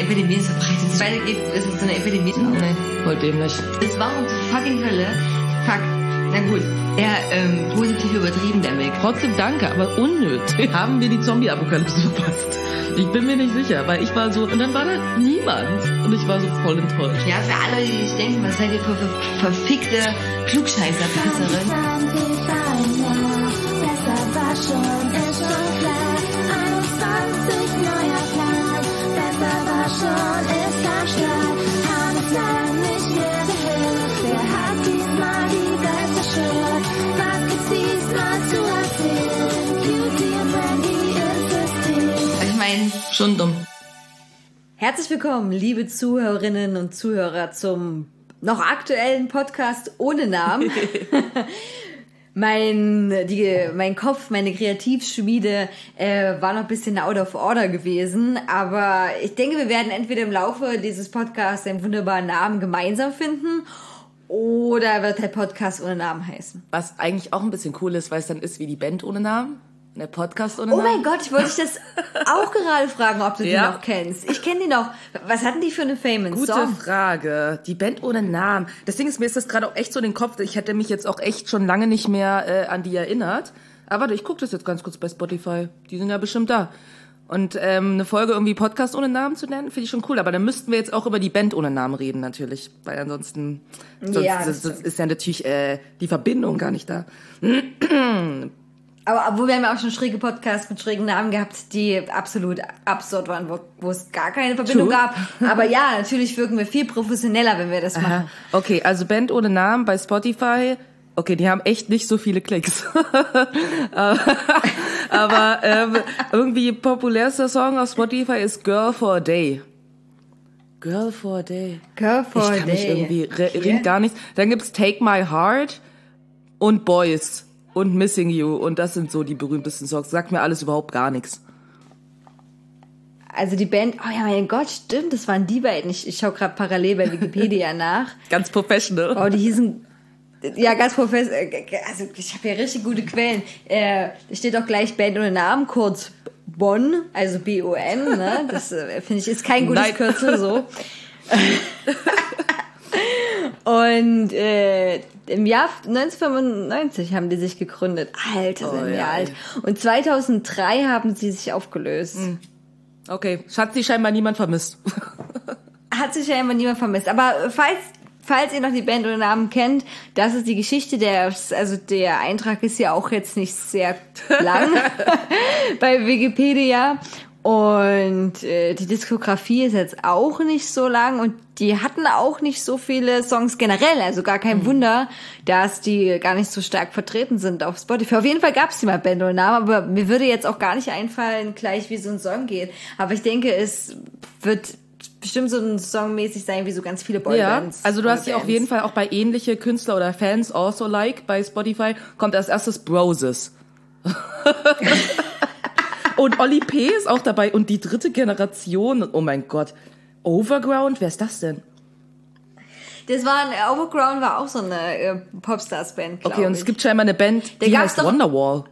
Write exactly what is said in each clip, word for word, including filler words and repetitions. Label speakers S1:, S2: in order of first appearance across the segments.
S1: Epidemie ist verbreitet. Es weitergeht, ist es so eine Epidemie.
S2: Oh, nee, voll dämlich.
S1: Es war uns fucking Hölle. Fuck. Na gut. Der, ähm, positiv übertrieben, der Mick.
S2: Trotzdem danke, aber unnötig. Haben wir die Zombie-Apokalypse verpasst? Ich bin mir nicht sicher, weil ich war so, und dann war da niemand. Und ich war so voll enttäuscht.
S1: Ja, für alle, die sich denken, was seid ihr für, für verfickte Klugscheißer-Pisserin?
S3: Besser war schon, ist schon klar. einundzwanzig neuer Plan. Besser war schon, ist am Start. Haben es lang nicht mehr gehört. Wer hat diesmal die beste Shirt? Was gibt's diesmal zu erzählen? Cutie und Brandy ist das Ziel.
S1: Ich meine,
S2: Schon dumm.
S4: Herzlich willkommen, liebe Zuhörerinnen und Zuhörer, zum noch aktuellen Podcast ohne Namen. mein, die, mein Kopf, meine Kreativschmiede äh, war noch ein bisschen out of order gewesen, aber ich denke, wir werden entweder im Laufe dieses Podcasts einen wunderbaren Namen gemeinsam finden oder wird der Podcast ohne Namen heißen.
S2: Was eigentlich auch ein bisschen cool ist, weil es dann ist wie die Band ohne Namen. Der Podcast ohne
S4: Oh
S2: Namen.
S4: mein Gott, ich wollte dich das auch gerade fragen, ob du
S2: Ja.
S4: die noch kennst. Ich kenne die noch. Was hatten die für eine famous
S2: Gute
S4: Song?
S2: Frage. Die Band ohne Namen. Deswegen ist mir ist das gerade auch echt so in den Kopf. Ich hätte mich jetzt auch echt schon lange nicht mehr äh, an die erinnert. Aber warte, ich gucke das jetzt ganz kurz bei Spotify. Die sind ja bestimmt da. Und ähm, eine Folge irgendwie Podcast ohne Namen zu nennen, finde ich schon cool. Aber dann müssten wir jetzt auch über die Band ohne Namen reden natürlich. Weil ansonsten sonst,
S4: Ja,
S2: das,
S4: das
S2: das ist ja natürlich äh, die Verbindung gar nicht da.
S4: Aber obwohl wir haben ja auch schon schräge Podcasts mit schrägen Namen gehabt, die absolut absurd waren, wo, wo es gar keine Verbindung
S2: True.
S4: gab. Aber ja, natürlich wirken wir viel professioneller, wenn wir das
S2: Aha.
S4: machen.
S2: Okay, also Band ohne Namen bei Spotify. Okay, die haben echt nicht so viele Klicks. Aber ähm, irgendwie populärster Song auf Spotify ist Girl for a Day. Girl for a Day.
S4: Girl for
S2: ich
S4: a
S2: kann mich
S4: Day.
S2: irgendwie, re-
S4: Okay.
S2: ringt gar nichts. Dann gibt's Take My Heart und Boys und Missing You. Und das sind so die berühmtesten Songs. Sagt mir alles überhaupt gar nichts.
S4: Also die Band, oh ja, mein Gott, stimmt, das waren die beiden. Ich, ich schaue gerade parallel bei Wikipedia nach.
S2: Ganz professional.
S4: Oh, die hießen, ja, ganz professionell, also ich habe ja richtig gute Quellen. Äh, da steht auch gleich Band ohne Namen, kurz Bonn, also B O N, ne? Das äh, finde ich ist kein gutes
S2: Nein.
S4: Kürzel, so. Und äh, im Jahr neunzehnhundertfünfundneunzig haben die sich gegründet. Alter, sind
S2: Oh,
S4: wir
S2: ja,
S4: alt. Und zweitausenddrei haben sie sich aufgelöst.
S2: Okay, hat sie scheinbar niemand vermisst.
S4: Hat sich ja immer niemand vermisst. Aber falls, falls ihr noch die Band ohne Namen kennt, das ist die Geschichte. Der, also der Eintrag ist ja auch jetzt nicht sehr lang bei Wikipedia. Und äh, die Diskografie ist jetzt auch nicht so lang und die hatten auch nicht so viele Songs generell, also gar kein Wunder, dass die gar nicht so stark vertreten sind auf Spotify. Auf jeden Fall gab es die mal Band ohne Namen, aber mir würde jetzt auch gar nicht einfallen, gleich wie so ein Song geht. Aber ich denke, es wird bestimmt so ein Songmäßig sein, wie so ganz viele Boybands.
S2: Ja, also du hast ja auf
S4: Boybands.
S2: jeden Fall auch bei ähnliche Künstler oder Fans also like bei Spotify kommt als erstes Broses. Und Oli P. ist auch dabei und die dritte Generation, oh mein Gott, Overground, wer ist das denn?
S4: Das war ein, Overground war auch so eine äh, Popstars-Band, glaube
S2: Okay, und
S4: ich.
S2: es gibt scheinbar eine Band,
S4: Da
S2: die
S4: gab's
S2: heißt
S4: doch-
S2: Wonderwall.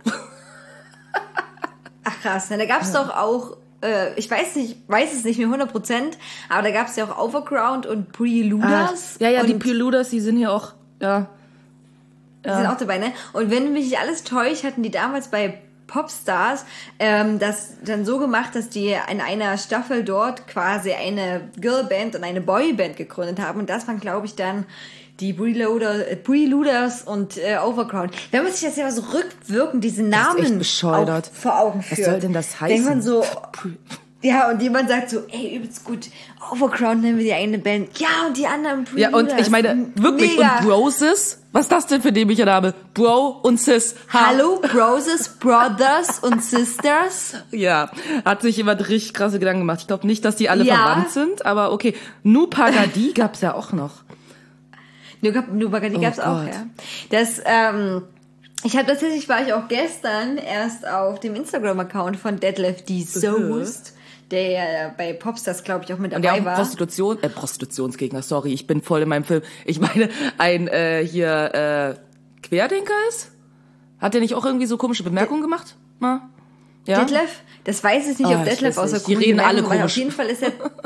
S4: Ach krass, na, da gab's doch auch, äh, ich weiß nicht, weiß es nicht mehr hundert Prozent, aber da gab's ja auch Overground und Preluders.
S2: ja, ja, die
S4: und
S2: Preluders, die sind hier auch, ja.
S4: die sind auch dabei, ne? Und wenn mich nicht alles täuscht, hatten die damals bei Popstars ähm, das dann so gemacht, dass die in einer Staffel dort quasi eine Girlband und eine Boyband gegründet haben. Und das waren, glaube ich, dann die Preloader, äh, Preluders und äh, Overground. Wenn man sich das ja so rückwirkend, diese
S2: ist
S4: Namen
S2: echt bescheuert.
S4: auch vor Augen
S2: Was
S4: führt.
S2: soll denn das heißen?
S4: Denkt man so, ja, und jemand sagt so, ey, übelst gut, Overground nennen wir die eine Band. Ja, und die anderen
S2: Ja,
S4: Preluders.
S2: und ich meine, wirklich,
S4: Mega.
S2: und Broses? Was ist das denn für dämlicher Name? Bro und Sis. Ha.
S4: Hallo, Broses, Brothers und Sisters.
S2: Ja, hat sich jemand richtig krasse Gedanken gemacht. Ich glaube nicht, dass die alle
S4: Ja.
S2: verwandt sind, aber okay. Nupagadi gab's ja auch noch.
S4: Nubagadi
S2: Oh
S4: gab's auch,
S2: Gott.
S4: ja. Das, ähm, ich habe tatsächlich, war ich auch gestern erst auf dem Instagram-Account von Detlef D. Soest, der ja bei Popstars, glaube ich, auch mit
S2: Und der
S4: dabei
S2: auch
S4: war.
S2: Prostitution, äh, Prostitutionsgegner, sorry, ich bin voll in meinem Film. Ich meine, ein äh, hier äh, Querdenker ist? Hat der nicht auch irgendwie so komische Bemerkungen gemacht? Mal? Ja?
S4: Detlef? Das weiß ich nicht,
S2: Ah,
S4: ob
S2: ich
S4: Detlef
S2: weiß
S4: außer
S2: nicht. Die reden alle
S4: Auf
S2: komisch.
S4: jeden Fall ist er,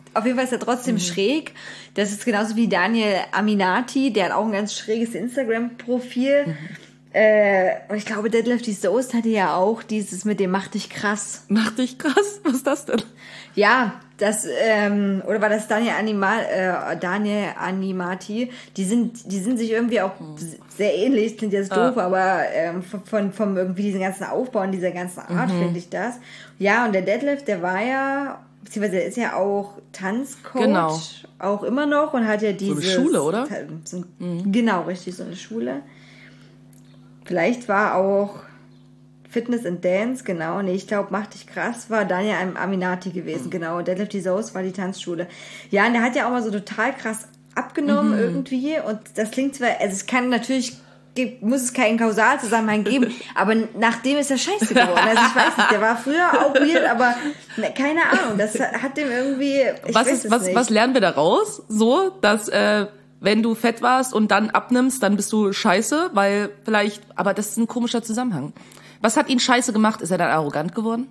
S4: auf jeden Fall ist er trotzdem mhm. schräg. Das ist genauso wie Daniel Aminati, der hat auch ein ganz schräges Instagram-Profil. Mhm. Äh, und ich glaube, Detlef die Soest hatte ja auch dieses mit dem Mach dich krass.
S2: Mach dich krass? Was ist das denn?
S4: Ja, das, ähm, oder war das Daniel Anima, äh, Daniel Animati? Die sind, die sind sich irgendwie auch sehr ähnlich, klingt jetzt doof, ah. aber ähm, von, von, vom irgendwie diesen ganzen Aufbau und dieser ganzen Art mhm. finde ich das. Ja, und der Detlef, der war ja, beziehungsweise der ist ja auch Tanzcoach, genau. auch immer noch und hat ja diese...
S2: So eine Schule, oder?
S4: So, mhm. Genau, richtig, so eine Schule. Vielleicht war auch Fitness and Dance, genau. Nee, ich glaube, Mach dich krass war Daniel Aminati gewesen, mhm. genau. Und Detlef die Soest war die Tanzschule. Ja, und der hat ja auch mal so total krass abgenommen mhm. irgendwie. Und das klingt zwar, also es kann natürlich, muss es keinen Kausalzusammenhang geben, aber nachdem ist er scheiße geworden. Also ich weiß nicht, der war früher auch weird, aber keine Ahnung, das hat dem irgendwie, ich
S2: was
S4: weiß
S2: ist,
S4: es
S2: was,
S4: nicht.
S2: Was lernen wir daraus? So, dass, äh, wenn du fett warst und dann abnimmst, dann bist du scheiße, weil vielleicht, aber das ist ein komischer Zusammenhang. Was hat ihn scheiße gemacht? Ist er dann arrogant geworden?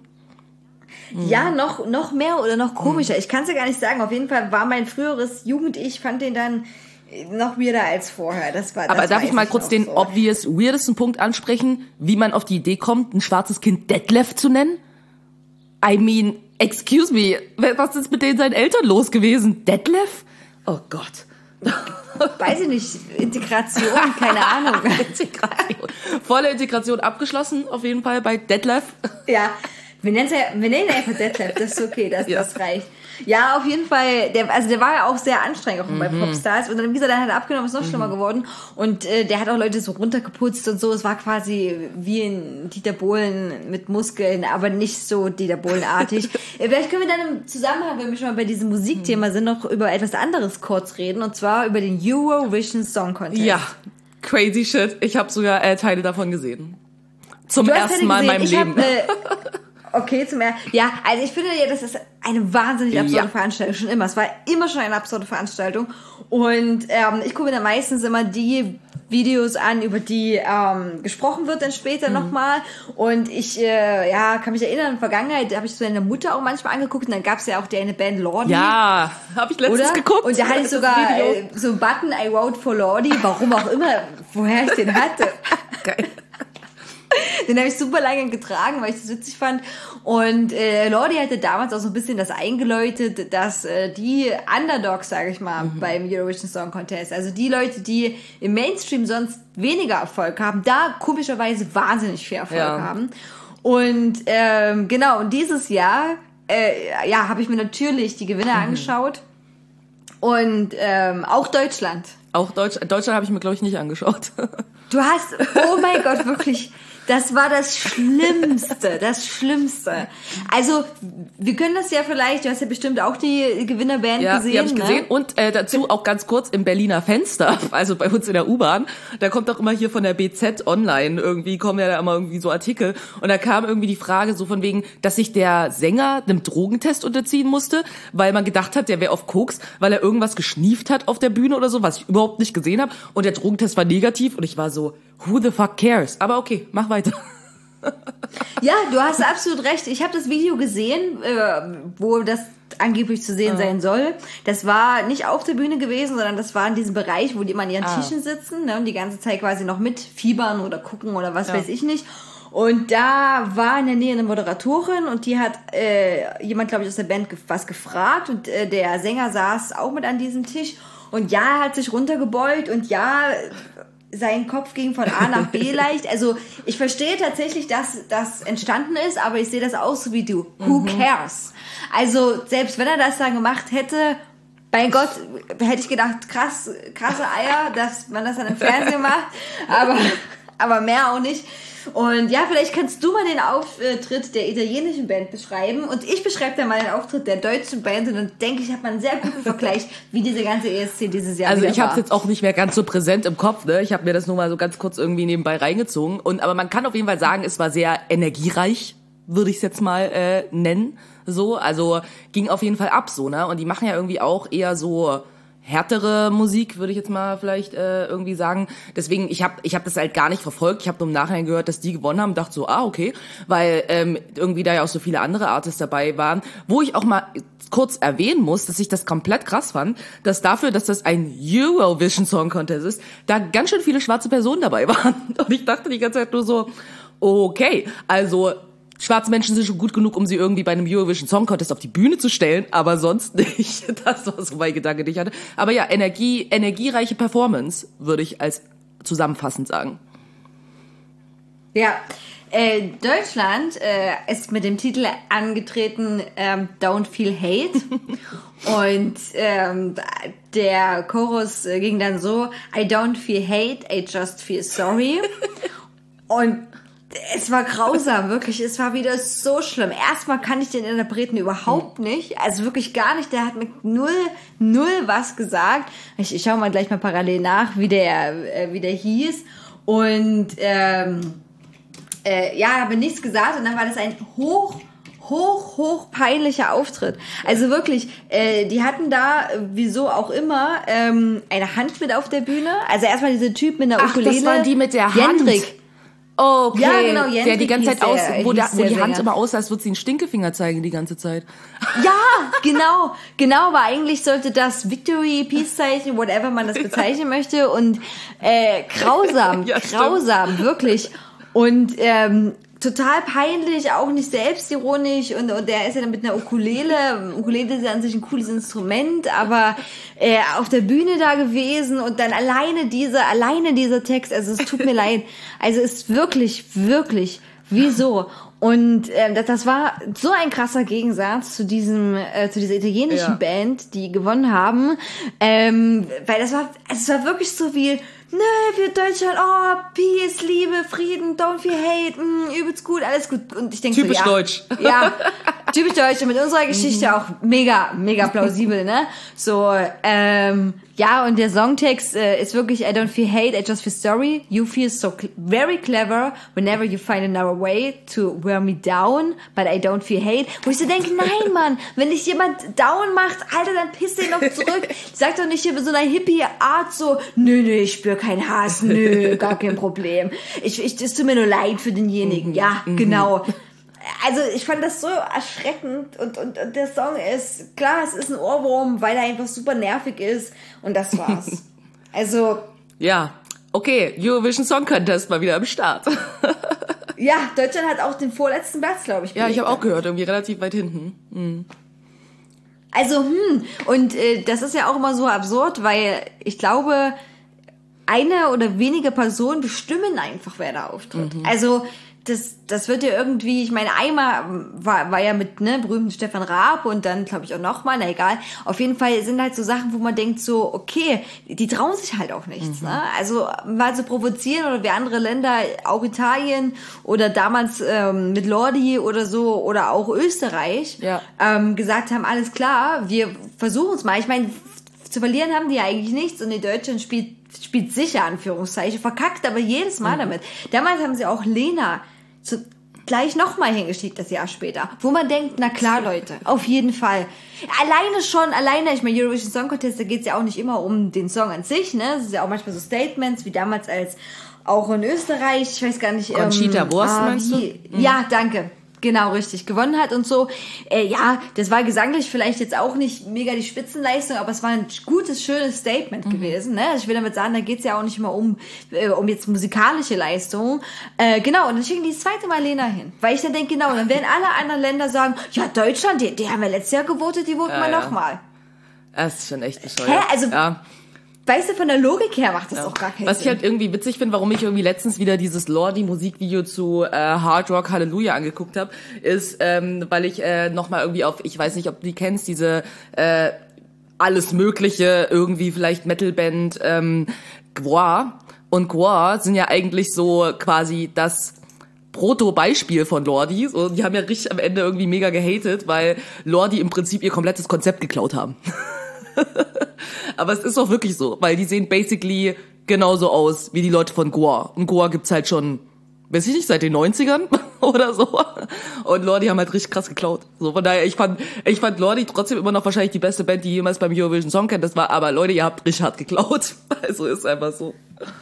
S4: Ja, noch, noch mehr oder noch komischer. Ich kann es ja gar nicht sagen. Auf jeden Fall war mein früheres Jugend-Ich, fand den dann noch weirder als vorher. Das war, das
S2: aber darf ich mal kurz den so. obvious, weirdesten Punkt ansprechen, wie man auf die Idee kommt, ein schwarzes Kind Detlef zu nennen? I mean, excuse me, was ist mit denen seinen Eltern los gewesen? Detlef? Oh Gott.
S4: Weiß ich nicht, Integration, keine Ahnung.
S2: Integration. Volle Integration abgeschlossen, auf jeden Fall bei Detlef.
S4: Ja, wir nennen, ja, wir nennen ihn einfach Detlef, das ist okay, das, ja. das reicht. Ja, auf jeden Fall, der, also der war ja auch sehr anstrengend, auch mhm. bei Popstars. Und dann, wie gesagt, dann hat er abgenommen, ist noch schlimmer mhm. geworden. Und äh, der hat auch Leute so runtergeputzt und so. Es war quasi wie ein Dieter Bohlen mit Muskeln, aber nicht so Dieter Bohlen-artig. Vielleicht können wir dann im Zusammenhang, wenn wir schon mal bei diesem Musikthema sind, noch über etwas anderes kurz reden. Und zwar über den Eurovision Song Contest.
S2: Ja, crazy shit. Ich habe sogar äh, Teile davon gesehen. Zum ersten Mal in meinem
S4: ich
S2: Leben.
S4: Hab, äh, Okay, zum er Ja, also ich finde ja, das ist eine wahnsinnig absurde ja. Veranstaltung, schon immer. Es war immer schon eine absurde Veranstaltung. Und ähm, ich gucke mir dann meistens immer die Videos an, über die ähm, gesprochen wird dann später mhm. nochmal. Und ich äh, ja, kann mich erinnern, in der Vergangenheit habe ich so eine Mutter auch manchmal angeguckt. Und dann gab es ja auch die eine Band Lordi.
S2: Ja, habe ich letztens
S4: oder?
S2: geguckt.
S4: Und da hatte ich sogar äh, so einen Button, I wrote for Lordi, warum auch immer, woher ich den hatte.
S2: Geil.
S4: Den habe ich super lange getragen, weil ich das witzig fand. Und äh, Lordi hatte damals auch so ein bisschen das eingeläutet, dass äh, die Underdogs, sage ich mal, mhm. beim Eurovision Song Contest, also die Leute, die im Mainstream sonst weniger Erfolg haben, da komischerweise wahnsinnig viel Erfolg ja. haben. Und ähm, genau, und dieses Jahr äh, ja, habe ich mir natürlich die Gewinner mhm. angeschaut. Und ähm, auch Deutschland.
S2: Auch Deutsch, Deutschland habe ich mir, glaube ich, nicht angeschaut.
S4: Du hast, oh mein Gott, wirklich, das war das Schlimmste, das Schlimmste. Also, wir können das ja vielleicht, du hast ja bestimmt auch die Gewinnerband
S2: ja,
S4: gesehen.
S2: Ja, die habe ich
S4: ne?
S2: gesehen. Und äh, dazu auch ganz kurz im Berliner Fenster, also bei uns in der U-Bahn, da kommt auch immer hier von der B Z online, irgendwie kommen ja da immer irgendwie so Artikel. Und da kam irgendwie die Frage so von wegen, dass sich der Sänger einem Drogentest unterziehen musste, weil man gedacht hat, der wäre auf Koks, weil er irgendwas geschnieft hat auf der Bühne oder so, was ich überhaupt nicht gesehen habe. Und der Drogentest war negativ und ich war so, who the fuck cares? Aber okay, mach weiter.
S4: Ja, du hast absolut recht. Ich habe das Video gesehen, äh, wo das angeblich zu sehen ah. sein soll. Das war nicht auf der Bühne gewesen, sondern das war in diesem Bereich, wo die immer an ihren ah. Tischen sitzen, ne, und die ganze Zeit quasi noch mitfiebern oder gucken oder was ja. weiß ich nicht. Und da war in der Nähe eine Moderatorin und die hat äh, jemand, glaube ich, aus der Band ge- was gefragt und äh, der Sänger saß auch mit an diesem Tisch. Und ja, er hat sich runtergebeugt und ja, sein Kopf ging von A nach B leicht. Also ich verstehe tatsächlich, dass das entstanden ist, aber ich sehe das auch so wie du. Who cares? Also selbst wenn er das dann gemacht hätte, bei Gott, hätte ich gedacht, krass, krasse Eier, dass man das dann im Fernsehen macht, aber, aber mehr auch nicht. Und ja, vielleicht kannst du mal den Auftritt der italienischen Band beschreiben und ich beschreibe dann mal den Auftritt der deutschen Band und dann denke ich, hat man einen sehr guten Vergleich, wie diese ganze E S C dieses Jahr
S2: Also
S4: wieder
S2: ich habe es
S4: war.
S2: jetzt auch nicht mehr ganz so präsent im Kopf, ne? Ich habe mir das nur mal so ganz kurz irgendwie nebenbei reingezogen. Und aber man kann auf jeden Fall sagen, es war sehr energiereich, würde ich es jetzt mal äh, nennen. So, also ging auf jeden Fall ab so, ne? Und die machen ja irgendwie auch eher so härtere Musik, würde ich jetzt mal vielleicht äh, irgendwie sagen. Deswegen, ich habe ich hab das halt gar nicht verfolgt. Ich habe nur im Nachhinein gehört, dass die gewonnen haben und dachte so, ah, okay. Weil ähm, irgendwie da ja auch so viele andere Artists dabei waren. Wo ich auch mal kurz erwähnen muss, dass ich das komplett krass fand, dass dafür, dass das ein Eurovision Song Contest ist, da ganz schön viele schwarze Personen dabei waren. Und ich dachte die ganze Zeit nur so, okay, also schwarze Menschen sind schon gut genug, um sie irgendwie bei einem Eurovision Song Contest auf die Bühne zu stellen, aber sonst nicht. Das war so mein Gedanke, den ich hatte. Aber ja, Energie, energiereiche Performance, würde ich als zusammenfassend sagen.
S4: Ja, äh, Deutschland äh, ist mit dem Titel angetreten, ähm, Don't Feel Hate. Und ähm, der Chorus äh, ging dann so, I don't feel hate, I just feel sorry. Und es war grausam, wirklich. Es war wieder so schlimm. Erstmal kann ich den Interpreten überhaupt nicht. Also wirklich gar nicht. Der hat mir null, null was gesagt. Ich, ich schaue mal gleich mal parallel nach, wie der, äh, wie der hieß. Und ähm, äh, ja, habe nichts gesagt. Und dann war das ein hoch, hoch, hoch peinlicher Auftritt. Also wirklich, äh, die hatten da, wieso auch immer, ähm, eine Hand mit auf der Bühne. Also erstmal dieser Typ mit einer
S2: Ach,
S4: Ukulele.
S2: das waren die mit der Hand.
S4: Jendrik.
S2: Okay,
S4: Ja, genau, Jendrik
S2: der die ganze Zeit
S4: hieß
S2: aus,
S4: der-
S2: wo, der,
S4: hieß
S2: wo
S4: der
S2: die Hand
S4: Sänger.
S2: immer aussah, als würde sie einen Stinkefinger zeigen die ganze Zeit.
S4: Ja, genau, genau, aber eigentlich sollte das Victory, Peace-Zeichen, whatever man das bezeichnen möchte und äh, grausam,
S2: Ja, stimmt.
S4: grausam, wirklich und ähm, total peinlich, auch nicht selbstironisch und, und der ist ja dann mit einer Ukulele, Ukulele ist ja an sich ein cooles Instrument, aber äh, auf der Bühne da gewesen und dann alleine dieser, alleine dieser Text, also es tut mir leid, also es ist wirklich, wirklich, wieso? Und ähm, das, das war so ein krasser Gegensatz zu diesem, äh, zu dieser italienischen
S2: Ja.
S4: Band, die gewonnen haben, ähm, weil das war, es war wirklich so wie, ne, für Deutschland, oh, Peace, Liebe, Frieden, don't feel hate, mh, übelst gut, alles gut. Und ich denke so,
S2: Typisch
S4: ja,
S2: deutsch.
S4: Ja, typisch deutsch und mit unserer Geschichte auch mega, mega plausibel, ne? So, ähm, ja, und der Songtext äh, ist wirklich, I don't feel hate, I just feel sorry. You feel so cl- very clever whenever you find another way to wear me down, but I don't feel hate. Wo ich so denke, nein, Mann, wenn dich jemand down macht, Alter, dann piss den noch zurück. Sag doch nicht hier mit so einer Hippie-Art so, nö, nö, ich spür keinen Hass, nö, gar kein Problem. Ich, ich, es tut mir nur leid für denjenigen. Ja, genau. Also ich fand das so erschreckend und, und, und der Song ist, klar, es ist ein Ohrwurm, weil er einfach super nervig ist und das war's. Also,
S2: Ja, okay, Eurovision Song Contest mal wieder am Start.
S4: ja, Deutschland hat auch den vorletzten Platz, glaube ich.
S2: Ja, ich
S4: belegt.
S2: habe auch gehört, irgendwie relativ weit hinten.
S4: Also, hm, und äh, das ist ja auch immer so absurd, weil ich glaube, eine oder wenige Personen bestimmen einfach, wer da auftritt. Also, das, das wird ja irgendwie, ich meine, einmal war, war ja mit, ne, berühmten Stefan Raab und dann, glaube ich, auch nochmal, na egal. Auf jeden Fall sind halt so Sachen, wo man denkt so, okay, die trauen sich halt auch nichts, ne? Also, mal zu provozieren oder wie andere Länder, auch Italien oder damals ähm, mit Lordi oder so oder auch Österreich,
S2: Ja.
S4: ähm, gesagt haben, alles klar, wir versuchen es mal. Ich meine, zu verlieren haben die ja eigentlich nichts und die Deutschland spielt, spielt sicher, Anführungszeichen, verkackt aber jedes Mal damit. Damals haben sie auch Lena zu, gleich nochmal hingeschickt, das Jahr später, wo man denkt, na klar, Leute, auf jeden Fall. Alleine schon, alleine, ich meine, Eurovision Song Contest, da geht's ja auch nicht immer um den Song an sich, ne? Es ist ja auch manchmal so Statements, wie damals als auch in Österreich, ich weiß gar nicht.
S2: Conchita
S4: ähm,
S2: Wurst,
S4: ah,
S2: meinst du?
S4: wie- Ja, danke. Genau, richtig. Gewonnen hat und so. Äh, ja, das war gesanglich vielleicht jetzt auch nicht mega die Spitzenleistung, aber es war ein gutes, schönes Statement
S2: Mhm.
S4: gewesen. Ne? Also ich will damit sagen, da geht's ja auch nicht immer um, äh, um jetzt musikalische Leistung. Äh, genau, und dann schicken die das zweite Mal Lena hin. Weil ich dann denke, genau, dann werden alle anderen Länder sagen, ja, Deutschland, die, die haben ja letztes Jahr gewotet, die voten
S2: Ja,
S4: wir
S2: ja.
S4: nochmal.
S2: Das ist schon echt bescheuert.
S4: Hä? Also,
S2: ja.
S4: weißt du, von der Logik her macht das auch gar keinen
S2: Was ich
S4: Sinn.
S2: halt irgendwie witzig finde, warum ich irgendwie letztens wieder dieses Lordi-Musikvideo zu äh, Hard Rock Hallelujah angeguckt habe, ist, ähm, weil ich äh, nochmal irgendwie auf, ich weiß nicht, ob du die kennst, diese äh, alles Mögliche, irgendwie vielleicht Metalband ähm, Gwar. Und Gwar sind ja eigentlich so quasi das Proto-Beispiel von Lordi. So, die haben ja richtig am Ende irgendwie mega gehatet, weil Lordi im Prinzip ihr komplettes Konzept geklaut haben. Aber es ist auch wirklich so, weil die sehen basically genauso aus wie die Leute von Goa. Und Goa gibt's halt schon weiß ich nicht, seit den neunzigern oder so. Und Lordi haben halt richtig krass geklaut. So, von daher, ich fand, ich fand Lordi trotzdem immer noch wahrscheinlich die beste Band, die jemals beim Eurovision Song Contest war. Aber Leute, ihr habt richtig hart geklaut. Also ist einfach so.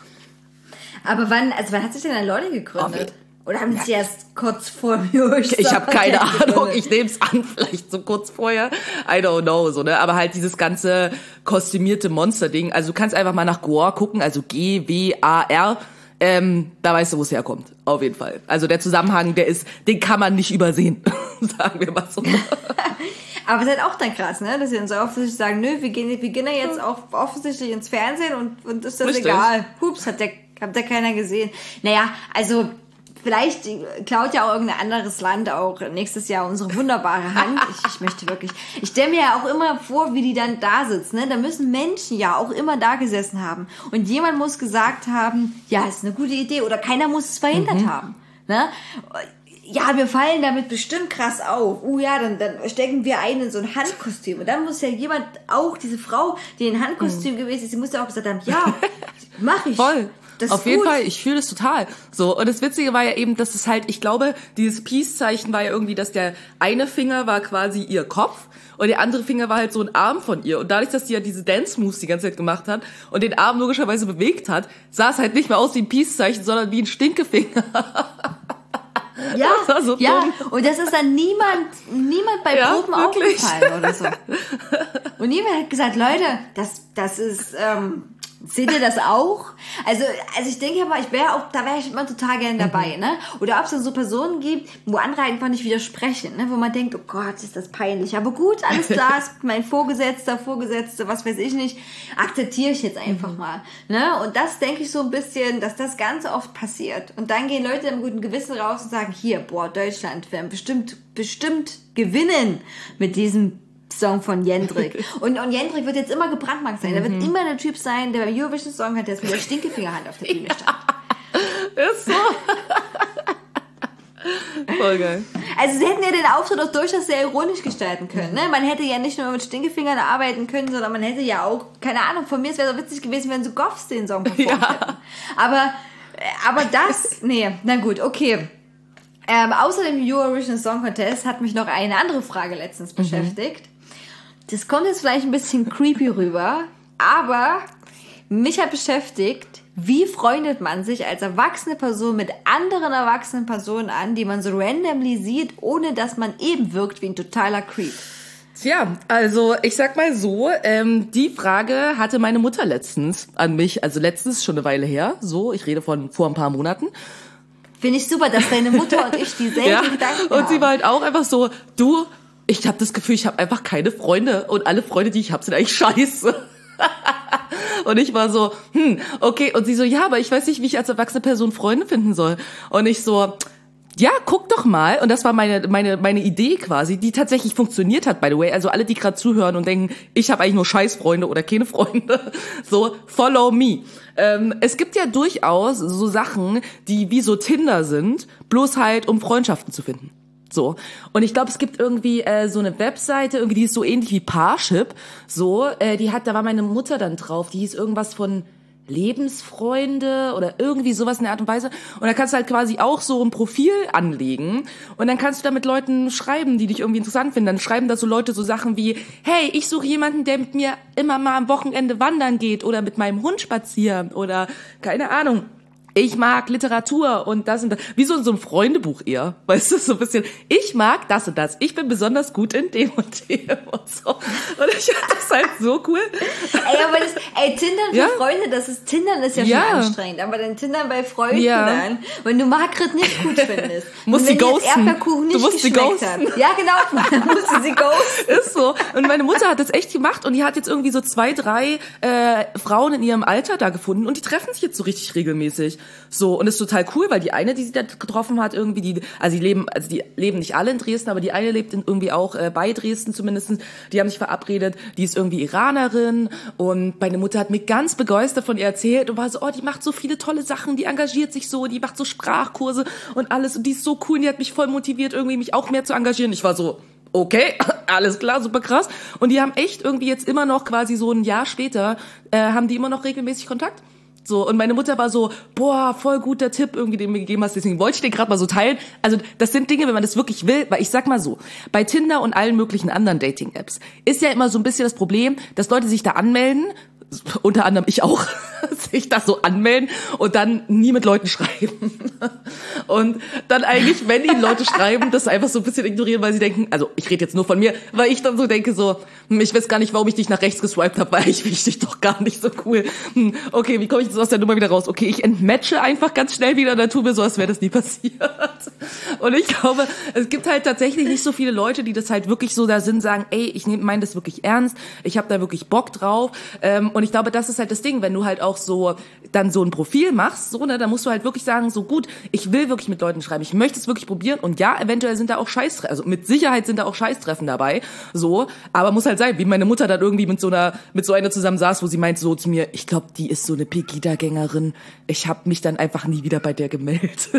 S4: Aber wann, also wann hat sich denn ein Lordi gegründet?
S2: Oh,
S4: Oder haben sie erst kurz vor dem Eurovision
S2: Ich habe keine
S4: Song Contest
S2: Ahnung,
S4: gegründet?
S2: ich nehme es an, vielleicht so kurz vorher. I don't know, so, ne? Aber halt dieses ganze kostümierte Monster-Ding. Also du kannst einfach mal nach Goar gucken, also G W A R. Ähm, da weißt du, wo es herkommt. Auf jeden Fall. Also der Zusammenhang, der ist, den kann man nicht übersehen. Sagen wir mal so.
S4: Aber es ist halt auch dann krass, ne? Dass sie dann so offensichtlich sagen, nö, wir gehen, wir gehen ja jetzt auch offensichtlich ins Fernsehen und, und ist das
S2: Richtig.
S4: egal. Hups, hat der, hat der keiner gesehen. Naja, also, vielleicht klaut ja auch irgendein anderes Land auch nächstes Jahr unsere wunderbare Hand. Ich, ich möchte wirklich, ich stelle mir ja auch immer vor, wie die dann da sitzen, ne? Da müssen Menschen ja auch immer da gesessen haben. Und jemand muss gesagt haben, ja, ist eine gute Idee. Oder keiner muss es verhindert
S2: Mhm.
S4: haben, ne? Ja, wir fallen damit bestimmt krass auf. Uh ja, dann, dann stecken wir ein in so ein Handkostüm. Und dann muss ja jemand, auch diese Frau, die in Handkostüm mhm. gewesen ist, die muss ja auch gesagt haben, ja, mach ich.
S2: Voll.
S4: Das
S2: Auf
S4: ist
S2: jeden
S4: gut.
S2: Fall, ich fühle das total. So, und das Witzige war ja eben, dass es halt, ich glaube, dieses Peace-Zeichen war ja irgendwie, dass der eine Finger war quasi ihr Kopf und der andere Finger war halt so ein Arm von ihr. Und dadurch, dass die ja diese Dance-Moves die ganze Zeit gemacht hat und den Arm logischerweise bewegt hat, sah es halt nicht mehr aus wie ein Peace-Zeichen, sondern wie ein Stinkefinger.
S4: Ja,
S2: Das war so
S4: ja,
S2: dumm.
S4: und das ist dann niemand, niemand bei
S2: Ja,
S4: Proben
S2: wirklich.
S4: aufgefallen oder so. Und niemand hat gesagt, Leute, das, das ist, ähm, seht ihr das auch? Also, also ich denke aber, ich wäre auch, da wäre ich immer total gerne dabei,
S2: Mhm.
S4: ne? Oder ob es dann so Personen gibt, wo andere einfach nicht widersprechen, ne? Wo man denkt, oh Gott, ist das peinlich. Aber gut, alles klar, ist mein Vorgesetzter, Vorgesetzte, was weiß ich nicht, akzeptiere ich jetzt einfach
S2: Mhm.
S4: mal, ne? Und das denke ich so ein bisschen, dass das ganz oft passiert. Und dann gehen Leute mit gutem Gewissen raus und sagen, hier, boah, Deutschland, wir werden bestimmt, bestimmt gewinnen mit diesem Song von Jendrik. Und, und Jendrik wird jetzt immer gebrandmarkt sein. Der wird immer der Typ sein, der beim Eurovision Song Contest mit der Stinkefingerhand auf der Bühne stand.
S2: Ist so. Voll geil.
S4: Also sie hätten ja den Auftritt auch durchaus sehr ironisch gestalten können. Ne? Man hätte ja nicht nur mit Stinkefingern arbeiten können, sondern man hätte ja auch, keine Ahnung, von mir, es wäre so witzig gewesen, wenn so Goffs den Song performt
S2: Ja.
S4: hätten. Aber, aber das, nee, na gut, okay. Ähm, außer dem Eurovision Song Contest hat mich noch eine andere Frage letztens beschäftigt. Das kommt jetzt vielleicht ein bisschen creepy rüber, aber mich hat beschäftigt, wie freundet man sich als erwachsene Person mit anderen erwachsenen Personen an, die man so randomly sieht, ohne dass man eben wirkt wie ein totaler Creep.
S2: Tja, also ich sag mal so, ähm, die Frage hatte meine Mutter letztens an mich, also letztens, schon eine Weile her, so, ich rede von vor ein paar Monaten.
S4: Finde ich super, dass deine Mutter und ich dieselben
S2: Ja,
S4: Gedanken
S2: und
S4: haben.
S2: sie war halt auch einfach so, du, ich habe das Gefühl, ich habe einfach keine Freunde und alle Freunde, die ich habe, sind eigentlich scheiße. Und ich war so, hm, okay. Und sie so, ja, aber ich weiß nicht, wie ich als erwachsene Person Freunde finden soll. Und ich so, ja, guck doch mal. Und das war meine meine meine Idee quasi, die tatsächlich funktioniert hat, by the way. Also alle, die gerade zuhören und denken, ich habe eigentlich nur Scheißfreunde oder keine Freunde, so, follow me. Ähm, es gibt ja durchaus so Sachen, die wie so Tinder sind, bloß halt, um Freundschaften zu finden. So. Und ich glaube, es gibt irgendwie äh, so eine Webseite, irgendwie die ist so ähnlich wie Parship. So, äh, die hat, da war meine Mutter dann drauf, die hieß irgendwas von Lebensfreunde oder irgendwie sowas in der Art und Weise. Und da kannst du halt quasi auch so ein Profil anlegen und dann kannst du da mit Leuten schreiben, die dich irgendwie interessant finden. Dann schreiben da so Leute so Sachen wie, hey, ich suche jemanden, der mit mir immer mal am Wochenende wandern geht oder mit meinem Hund spazieren oder keine Ahnung. Ich mag Literatur und das und das. Wie so in so einem Freundebuch eher. Weißt du, so ein bisschen. Ich mag das und das. Ich bin besonders gut in dem und dem und so. Und ich fand das halt so cool.
S4: Ey, aber das, ey, Tindern für
S2: Ja?
S4: Freunde, das ist, Tindern ist ja,
S2: Ja.
S4: schon anstrengend. Aber dann Tindern bei Freunden
S2: Ja.
S4: dann, wenn du Margret nicht gut findest.
S2: Musst
S4: und
S2: sie
S4: wenn dir jetzt
S2: ghosten.
S4: Erdbeerkuchen
S2: Du
S4: nicht
S2: musst sie
S4: geschmeckt
S2: ghosten.
S4: hat. Ja, genau. Dann musst du sie ghosten.
S2: Ist so. Und meine Mutter hat das echt gemacht und die hat jetzt irgendwie so zwei, drei äh, Frauen in ihrem Alter da gefunden und die treffen sich jetzt so richtig regelmäßig. So, und ist total cool, weil die eine, die sie da getroffen hat, irgendwie die, also die leben, also die leben nicht alle in Dresden, aber die eine lebt in, irgendwie auch äh, bei Dresden zumindest. Die haben sich verabredet, die ist irgendwie Iranerin und meine Mutter hat mir ganz begeistert von ihr erzählt und war so, oh, die macht so viele tolle Sachen, die engagiert sich so, die macht so Sprachkurse und alles und die ist so cool und die hat mich voll motiviert, irgendwie mich auch mehr zu engagieren. Ich war so, okay, alles klar, super krass. Und die haben echt irgendwie jetzt immer noch quasi so ein Jahr später, äh, haben die immer noch regelmäßig Kontakt. So, und meine Mutter war so, boah, voll guter Tipp irgendwie, den du mir gegeben hast, deswegen wollte ich den gerade mal so teilen. Also das sind Dinge, wenn man das wirklich will, weil ich sag mal so, bei Tinder und allen möglichen anderen Dating-Apps ist ja immer so ein bisschen das Problem, dass Leute sich da anmelden, unter anderem ich auch, sich das so anmelden und dann nie mit Leuten schreiben. Und dann eigentlich, wenn ihnen Leute schreiben, das einfach so ein bisschen ignorieren, weil sie denken, also ich rede jetzt nur von mir, weil ich dann so denke so, hm, ich weiß gar nicht, warum ich dich nach rechts geswiped habe, weil ich finde dich doch gar nicht so cool. Hm, okay, wie komme ich jetzt aus der Nummer wieder raus? Okay, ich entmatche einfach ganz schnell wieder und dann tue mir so, als wäre das nie passiert. Und ich glaube, es gibt halt tatsächlich nicht so viele Leute, die das halt wirklich so da sind, sagen, ey, ich meine das wirklich ernst, ich habe da wirklich Bock drauf. Ähm, Und ich glaube, das ist halt das Ding, wenn du halt auch so dann so ein Profil machst, so, ne, dann musst du halt wirklich sagen, so gut, ich will wirklich mit Leuten schreiben, ich möchte es wirklich probieren und ja, eventuell sind da auch Scheißtreffen, also mit Sicherheit sind da auch Scheißtreffen dabei, so, aber muss halt sein, wie meine Mutter dann irgendwie mit so einer mit so einer zusammen saß, wo sie meint so zu mir, ich glaube, die ist so eine Pegida-Gängerin, ich habe mich dann einfach nie wieder bei der gemeldet.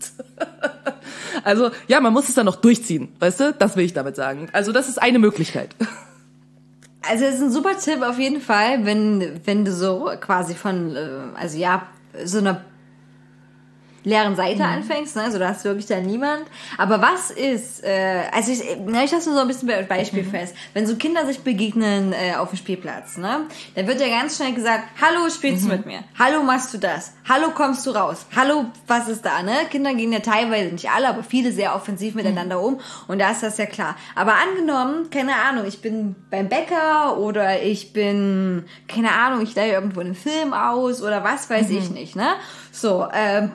S2: Also, ja, man muss es dann noch durchziehen, weißt du, das will ich damit sagen. Also, das ist eine Möglichkeit.
S4: Also es ist ein super Tipp auf jeden Fall, wenn wenn du so quasi von, also ja, so einer leeren Seite mhm. anfängst, ne? Also da hast du wirklich da niemand. Aber was ist, äh, also ich, na, ich lasse nur so ein bisschen Beispiel mhm. fest. Wenn so Kinder sich begegnen äh, auf dem Spielplatz, ne? Dann wird ja ganz schnell gesagt, hallo, spielst mhm. du mit mir? Hallo, machst du das? Hallo, kommst du raus? Hallo, was ist da, ne? Kinder gehen ja teilweise, nicht alle, aber viele sehr offensiv miteinander mhm. um. Und da ist das ja klar. Aber angenommen, keine Ahnung, ich bin beim Bäcker oder ich bin, keine Ahnung, ich leihe irgendwo einen Film aus oder was weiß mhm. ich nicht, ne? So, ähm,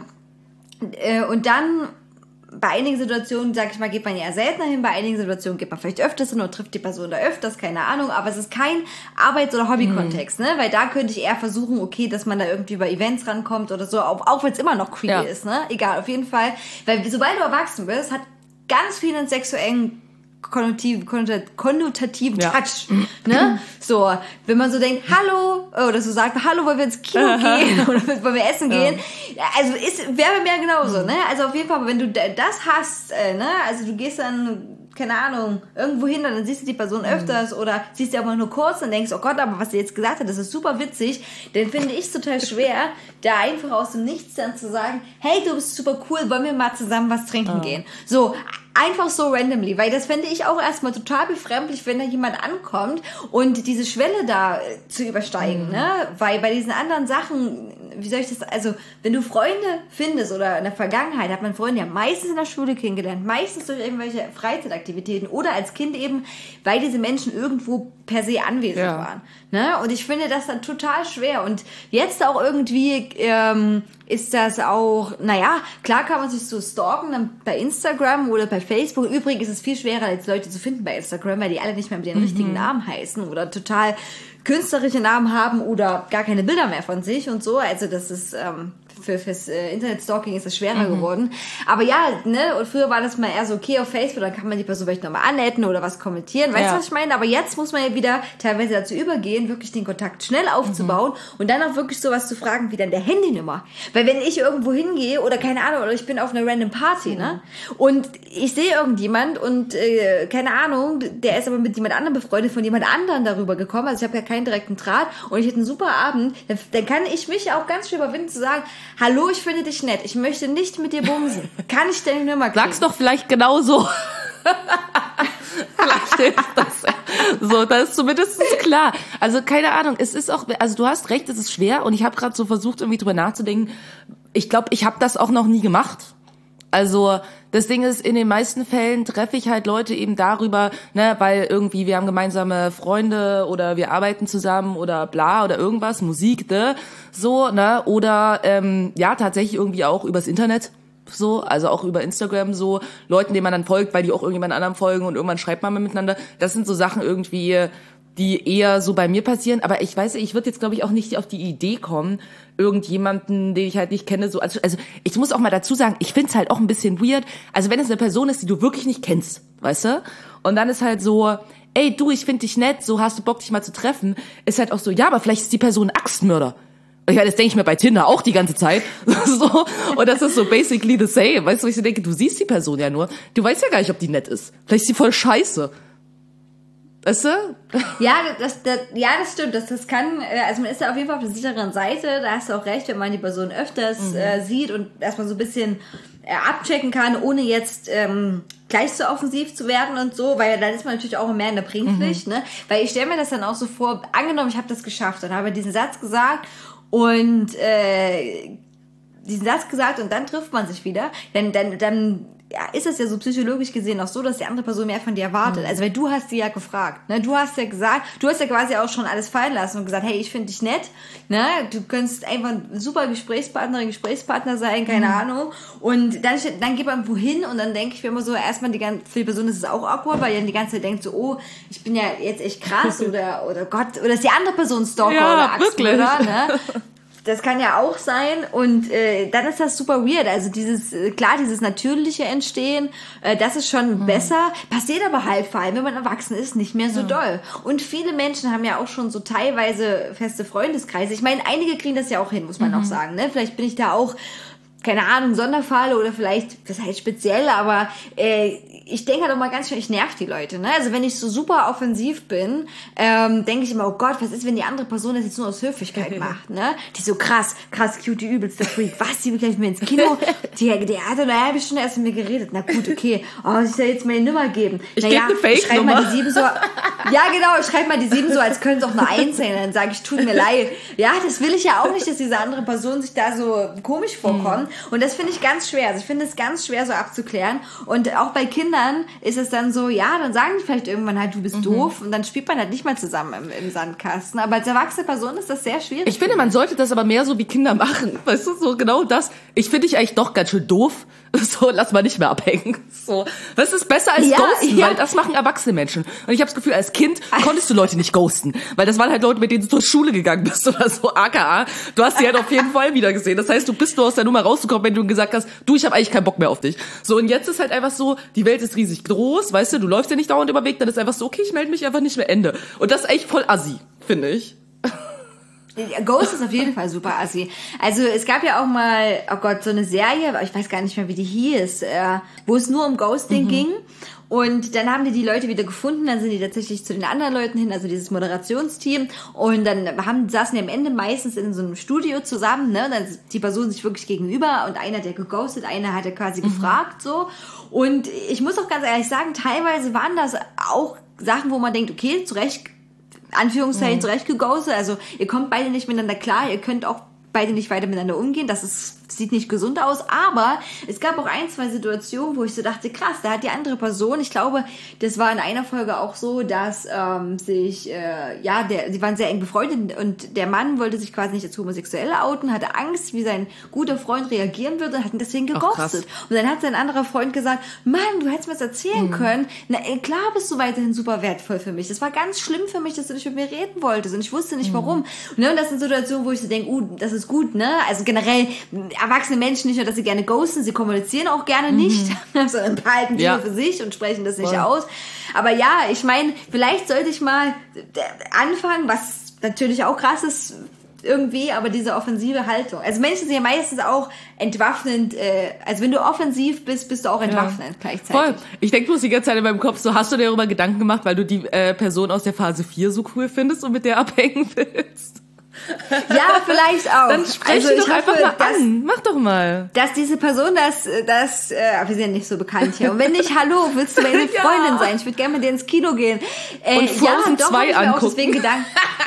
S4: und dann bei einigen Situationen, sag ich mal, geht man eher seltener hin, bei einigen Situationen geht man vielleicht öfters hin oder trifft die Person da öfters, keine Ahnung, aber es ist kein Arbeits- oder Hobby-Kontext, mhm. ne, weil da könnte ich eher versuchen, okay, dass man da irgendwie über Events rankommt oder so, auch, auch wenn es immer noch creepy ja. ist, ne, egal, auf jeden Fall, weil sobald du erwachsen bist, hat ganz viel einen sexuellen Konnotativ, konnotativen ja. Touch, ne? So, wenn man so denkt, hallo, oder so sagt, hallo, wollen wir ins Kino gehen oder wollen wir essen
S2: ja.
S4: gehen? Also ist wäre bei mir genauso, mhm. ne? Also auf jeden Fall, wenn du das hast, äh, ne? Also du gehst dann, keine Ahnung, irgendwo hin und dann siehst du die Person öfters mhm. oder siehst du aber nur kurz und denkst, oh Gott, aber was sie jetzt gesagt hat, das ist super witzig, dann finde ich es total schwer, da einfach aus dem Nichts dann zu sagen, hey, du bist super cool, wollen wir mal zusammen was trinken oh. gehen? So, einfach so randomly, weil das fände ich auch erstmal total befremdlich, wenn da jemand ankommt und diese Schwelle da zu übersteigen, mhm. ne? Weil bei diesen anderen Sachen, wie soll ich das, also wenn du Freunde findest oder in der Vergangenheit hat man Freunde ja meistens in der Schule kennengelernt, meistens durch irgendwelche Freizeitaktivitäten oder als Kind eben, weil diese Menschen irgendwo per se anwesend ja. waren, ne? Und ich finde das dann total schwer und jetzt auch irgendwie ähm, ist das auch, naja, klar kann man sich so stalken dann bei Instagram oder bei Facebook. Übrigens ist es viel schwerer, als Leute zu finden bei Instagram, weil die alle nicht mehr mit den mhm. richtigen Namen heißen oder total künstlerische Namen haben oder gar keine Bilder mehr von sich und so. Also das ist ähm, für fürs äh, Internet-Stalking ist es schwerer mhm. geworden. Aber ja, ne, und früher war das mal eher so, okay, auf Facebook, dann kann man die Person vielleicht nochmal annetten oder was kommentieren. Weißt du, ja. was ich meine? Aber jetzt muss man ja wieder teilweise dazu übergehen, wirklich den Kontakt schnell aufzubauen mhm. und dann auch wirklich sowas zu fragen wie dann der Handynummer. Weil wenn ich irgendwo hingehe oder keine Ahnung, oder ich bin auf einer random Party, mhm. ne, und ich sehe irgendjemand und äh, keine Ahnung, der ist aber mit jemand anderem befreundet, von jemand anderem darüber gekommen, also ich habe ja keinen direkten Draht und ich hätte einen super Abend, dann, dann kann ich mich auch ganz schön überwinden zu sagen, hallo, ich finde dich nett, ich möchte nicht mit dir bumsen. Kann ich deine Nummer kriegen?
S2: Sag's doch vielleicht genauso. Vielleicht hilft das. So, das ist zumindest klar. Also keine Ahnung, es ist auch, also du hast recht, es ist schwer und ich habe gerade so versucht, irgendwie drüber nachzudenken. Ich glaube, ich habe das auch noch nie gemacht. Also das Ding ist, in den meisten Fällen treffe ich halt Leute eben darüber, ne, weil irgendwie wir haben gemeinsame Freunde oder wir arbeiten zusammen oder bla oder irgendwas, Musik, ne, so, ne, oder ähm, ja, tatsächlich irgendwie auch übers Internet, so, also auch über Instagram so, Leuten, denen man dann folgt, weil die auch irgendjemand anderem folgen und irgendwann schreibt man mal miteinander. Das sind so Sachen irgendwie, die eher so bei mir passieren, aber ich weiß, ich würde jetzt, glaube ich, auch nicht auf die Idee kommen, irgendjemanden, den ich halt nicht kenne, so, also, also ich muss auch mal dazu sagen, ich find's halt auch ein bisschen weird, also wenn es eine Person ist, die du wirklich nicht kennst, weißt du, und dann ist halt so, ey, du, ich find dich nett, so hast du Bock, dich mal zu treffen, ist halt auch so, ja, aber vielleicht ist die Person ein Axtmörder. Ich meine, das denke ich mir bei Tinder auch die ganze Zeit. So, und das ist so basically the same, weißt du, ich so denke, du siehst die Person ja nur, du weißt ja gar nicht, ob die nett ist, vielleicht ist die voll scheiße. Weißt du?
S4: Ja, das, das, ja, das stimmt. Das, das kann, also man ist ja auf jeden Fall auf der sicheren Seite. Da hast du auch recht, wenn man die Person öfters mhm. äh, sieht und erstmal so ein bisschen äh, abchecken kann, ohne jetzt ähm, gleich so offensiv zu werden und so, weil dann ist man natürlich auch mehr in der Bringpflicht. Mhm. Ne? Weil ich stelle mir das dann auch so vor, angenommen, ich habe das geschafft und habe diesen Satz gesagt und äh, diesen Satz gesagt und dann trifft man sich wieder, dann, dann, dann ja, ist es ja so psychologisch gesehen auch so, dass die andere Person mehr von dir erwartet. Mhm. Also, weil du hast sie ja gefragt, ne? Du hast ja gesagt, du hast ja quasi auch schon alles fallen lassen und gesagt, hey, ich finde dich nett, ne? Du könntest einfach ein super Gesprächspartnerin, Gesprächspartner sein, keine mhm. Ahnung. Und dann, dann geht man wohin und dann denke ich mir immer so, erstmal die ganze, für die Person ist es auch awkward, weil dann die ganze Zeit denkt so, oh, ich bin ja jetzt echt krass oder, oder Gott, oder ist die andere Person Stalker
S2: ja,
S4: oder Axtmörder, ne? Das kann ja auch sein und äh, dann ist das super weird. Also dieses, äh, klar, dieses natürliche Entstehen, äh, das ist schon mhm. besser. Passiert aber halt vor allem, wenn man erwachsen ist, nicht mehr so ja. doll. Und viele Menschen haben ja auch schon so teilweise feste Freundeskreise. Ich meine, einige kriegen das ja auch hin, muss man mhm. auch sagen. Ne? Vielleicht bin ich da auch, keine Ahnung, Sonderfall oder vielleicht, das heißt speziell, aber äh, ich denke halt auch mal ganz schön, ich nerv die Leute, ne? Also wenn ich so super offensiv bin, ähm, denke ich immer, oh Gott, was ist, wenn die andere Person das jetzt nur aus Höflichkeit macht, ne? Die so krass, krass cute, die übelste Freak. Was, die will gleich mit mir ins Kino? Die, die hat eine halbe Stunde erst mit mir geredet. Na gut, okay. Oh, ich soll jetzt mal die Nummer geben.
S2: Ich
S4: naja,
S2: gebe eine
S4: ich schreibe
S2: Fake-Nummer.
S4: mal die sieben so, ja genau, ich schreibe mal die sieben so, als könnte es auch eine eins sein. Dann sage ich, tut mir leid. Ja, das will ich ja auch nicht, dass diese andere Person sich da so komisch vorkommt. Mhm. Und das finde ich ganz schwer. Also ich finde es ganz schwer so abzuklären. Und auch bei Kindern ist es dann so, ja, dann sagen die vielleicht irgendwann halt, du bist mhm. doof und dann spielt man halt nicht mal zusammen im, im Sandkasten. Aber als erwachsene Person ist das sehr schwierig.
S2: Ich finde, man sollte das aber mehr so wie Kinder machen. Weißt du, so genau das. Ich finde dich eigentlich doch ganz schön doof. So, lass mal nicht mehr abhängen. So, das ist besser als
S4: ja,
S2: ghosten,
S4: ja.
S2: weil das machen erwachsene Menschen. Und ich habe das Gefühl, als Kind konntest du Leute nicht ghosten, weil das waren halt Leute, mit denen du zur Schule gegangen bist oder so, aka. Du hast sie halt auf jeden Fall wieder gesehen. Das heißt, du bist nur aus der Nummer rausgekommen, wenn du gesagt hast, du, ich habe eigentlich keinen Bock mehr auf dich. So, und jetzt ist halt einfach so, die Welt ist riesig groß, weißt du, du läufst ja nicht dauernd über den Weg, dann ist einfach so, okay, ich melde mich einfach nicht mehr, Ende. Und das ist echt voll assi, finde ich.
S4: Ghost ist auf jeden Fall super assi. Also es gab ja auch mal, oh Gott, so eine Serie, aber ich weiß gar nicht mehr, wie die hieß, äh, wo es nur um Ghosting mhm. ging. Und dann haben die die Leute wieder gefunden, dann sind die tatsächlich zu den anderen Leuten hin, also dieses Moderationsteam. Und dann haben, saßen die am Ende meistens in so einem Studio zusammen, ne? Dann ist die Person sich wirklich gegenüber und einer hat ja geghostet, einer hat ja quasi mhm. gefragt, so. Und ich muss auch ganz ehrlich sagen, teilweise waren das auch Sachen, wo man denkt, okay, zu Recht, Anführungszeichen mhm. zurecht geghostet, also ihr kommt beide nicht miteinander klar, ihr könnt auch beide nicht weiter miteinander umgehen, das ist, sieht nicht gesund aus, aber es gab auch ein, zwei Situationen, wo ich so dachte, krass, da hat die andere Person, ich glaube, das war in einer Folge auch so, dass ähm, sich, äh, ja, der, sie waren sehr eng befreundet und der Mann wollte sich quasi nicht als homosexuell outen, hatte Angst, wie sein guter Freund reagieren würde und hat ihn deswegen geghostet. Und dann hat sein anderer Freund gesagt, Mann, du hättest mir das erzählen mhm. können, na klar bist du weiterhin super wertvoll für mich, das war ganz schlimm für mich, dass du nicht mit mir reden wolltest und ich wusste nicht, warum. Mhm. Und, ne, und das sind Situationen, wo ich so denke, uh, das ist gut, ne, also generell erwachsene Menschen nicht nur, dass sie gerne ghosten, sie kommunizieren auch gerne nicht, mhm. sondern behalten die ja. für sich und sprechen das nicht Voll. aus. Aber ja, ich meine, vielleicht sollte ich mal anfangen, was natürlich auch krass ist, irgendwie, aber diese offensive Haltung. Also Menschen sind ja meistens auch entwaffnend, äh, also wenn du offensiv bist, bist du auch entwaffnend ja. gleichzeitig.
S2: Voll. Ich denke bloß die ganze Zeit in meinem Kopf so, hast du dir darüber Gedanken gemacht, weil du die äh, Person aus der Phase vier so cool findest und mit der abhängen willst?
S4: Ja, vielleicht auch.
S2: Dann sprech also doch einfach hoffe, mal dass, an. Mach doch mal.
S4: Dass diese Person das, das, äh, wir sind nicht so bekannt hier. Und wenn nicht, hallo, willst du meine ja. Freundin sein? Ich würde gerne mit dir ins Kino gehen. Äh,
S2: und Frozen ja, zwei angucken. Auch deswegen Gedanken.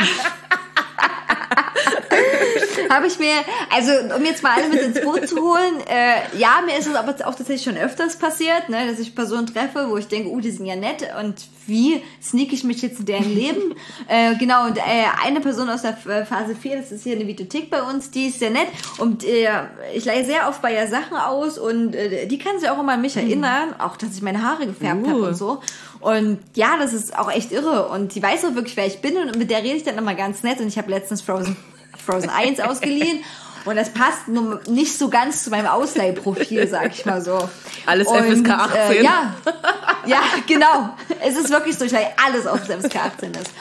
S4: Habe ich mir, also um jetzt mal alle mit ins Boot zu holen, äh, ja, mir ist es aber auch tatsächlich schon öfters passiert, ne, dass ich Personen treffe, wo ich denke, uh, die sind ja nett und wie sneak ich mich jetzt in deren Leben? äh, genau, und äh, eine Person aus der Phase vier, das ist hier eine Videothek bei uns, die ist sehr nett und äh, ich leihe sehr oft bei ihr Sachen aus und äh, die kann sich auch immer an mich erinnern, auch dass ich meine Haare gefärbt uh. habe und so. Und ja, das ist auch echt irre und die weiß auch wirklich, wer ich bin und mit der rede ich dann immer ganz nett und ich habe letztens Frozen Frozen eins ausgeliehen und das passt nur nicht so ganz zu meinem Ausleihprofil, sag ich mal so.
S2: Alles
S4: und,
S2: F S K achtzehn.
S4: Äh, ja, ja, genau. Es ist wirklich so, ich leihe alles auf das F S K achtzehn ist.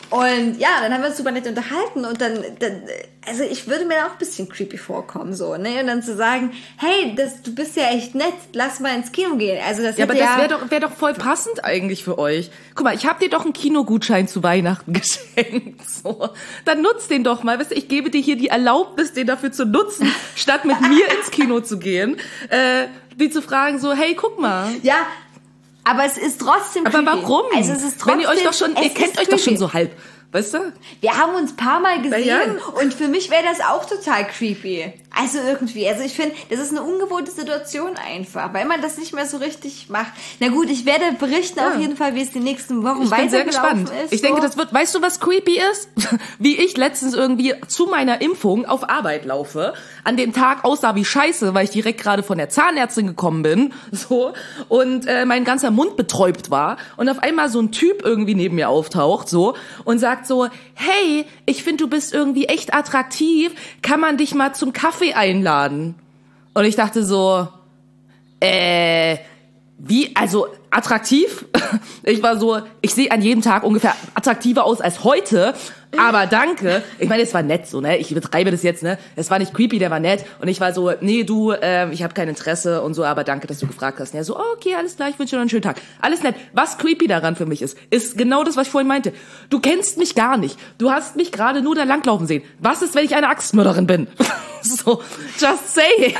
S4: Und ja, dann haben wir uns super nett unterhalten und dann, dann, also ich würde mir auch ein bisschen creepy vorkommen, so, ne? Und dann zu sagen, hey, das, du bist ja echt nett, lass mal ins Kino gehen. Also das
S2: Ja, aber
S4: hätte
S2: das
S4: ja,
S2: wäre doch, wär doch voll passend eigentlich für euch. Guck mal, ich habe dir doch einen Kinogutschein zu Weihnachten geschenkt. So. Dann nutz den doch mal. Weißt du, ich gebe dir hier die Erlaubnis, den dafür zu nutzen, statt mit mir ins Kino zu gehen. Äh, die zu fragen so, hey, guck mal.
S4: ja, aber es ist trotzdem
S2: Aber
S4: creepy.
S2: warum?
S4: Also es ist trotzdem,
S2: Wenn ihr euch doch schon, ihr
S4: es
S2: kennt
S4: ist
S2: euch doch schon
S4: creepy.
S2: so halb. Weißt du?
S4: Wir haben uns ein paar Mal gesehen
S2: Ja.
S4: und für mich wäre das auch total creepy. Also irgendwie, also ich finde, das ist eine ungewohnte Situation einfach, weil man das nicht mehr so richtig macht. Na gut, ich werde berichten
S2: Ja.
S4: auf jeden Fall, wie es die nächsten Wochen
S2: Ich bin sehr
S4: weitergelaufen
S2: gespannt.
S4: ist.
S2: Ich denke,
S4: so.
S2: das wird, weißt du, was creepy ist? Wie ich letztens irgendwie zu meiner Impfung auf Arbeit laufe, an dem Tag aussah wie Scheiße, weil ich direkt gerade von der Zahnärztin gekommen bin, so, und äh, mein ganzer Mund betäubt war und auf einmal so ein Typ irgendwie neben mir auftaucht, so, und sagt so, hey, ich finde, du bist irgendwie echt attraktiv, kann man dich mal zum Kaffee einladen? Und ich dachte so, äh, wie, also attraktiv? Ich war so, ich sehe an jedem Tag ungefähr attraktiver aus als heute, aber danke. Ich meine, es war nett so, ne? Ich übertreibe das jetzt, ne? Es war nicht creepy, der war nett. Und ich war so, nee, du, äh, ich habe kein Interesse und so, aber danke, dass du gefragt hast. Und er so, oh, okay, alles klar, ich wünsche dir noch einen schönen Tag. Alles nett. Was creepy daran für mich ist, ist genau das, was ich vorhin meinte. Du kennst mich gar nicht. Du hast mich gerade nur da langlaufen sehen. Was ist, wenn ich eine Axtmörderin bin? So, just saying.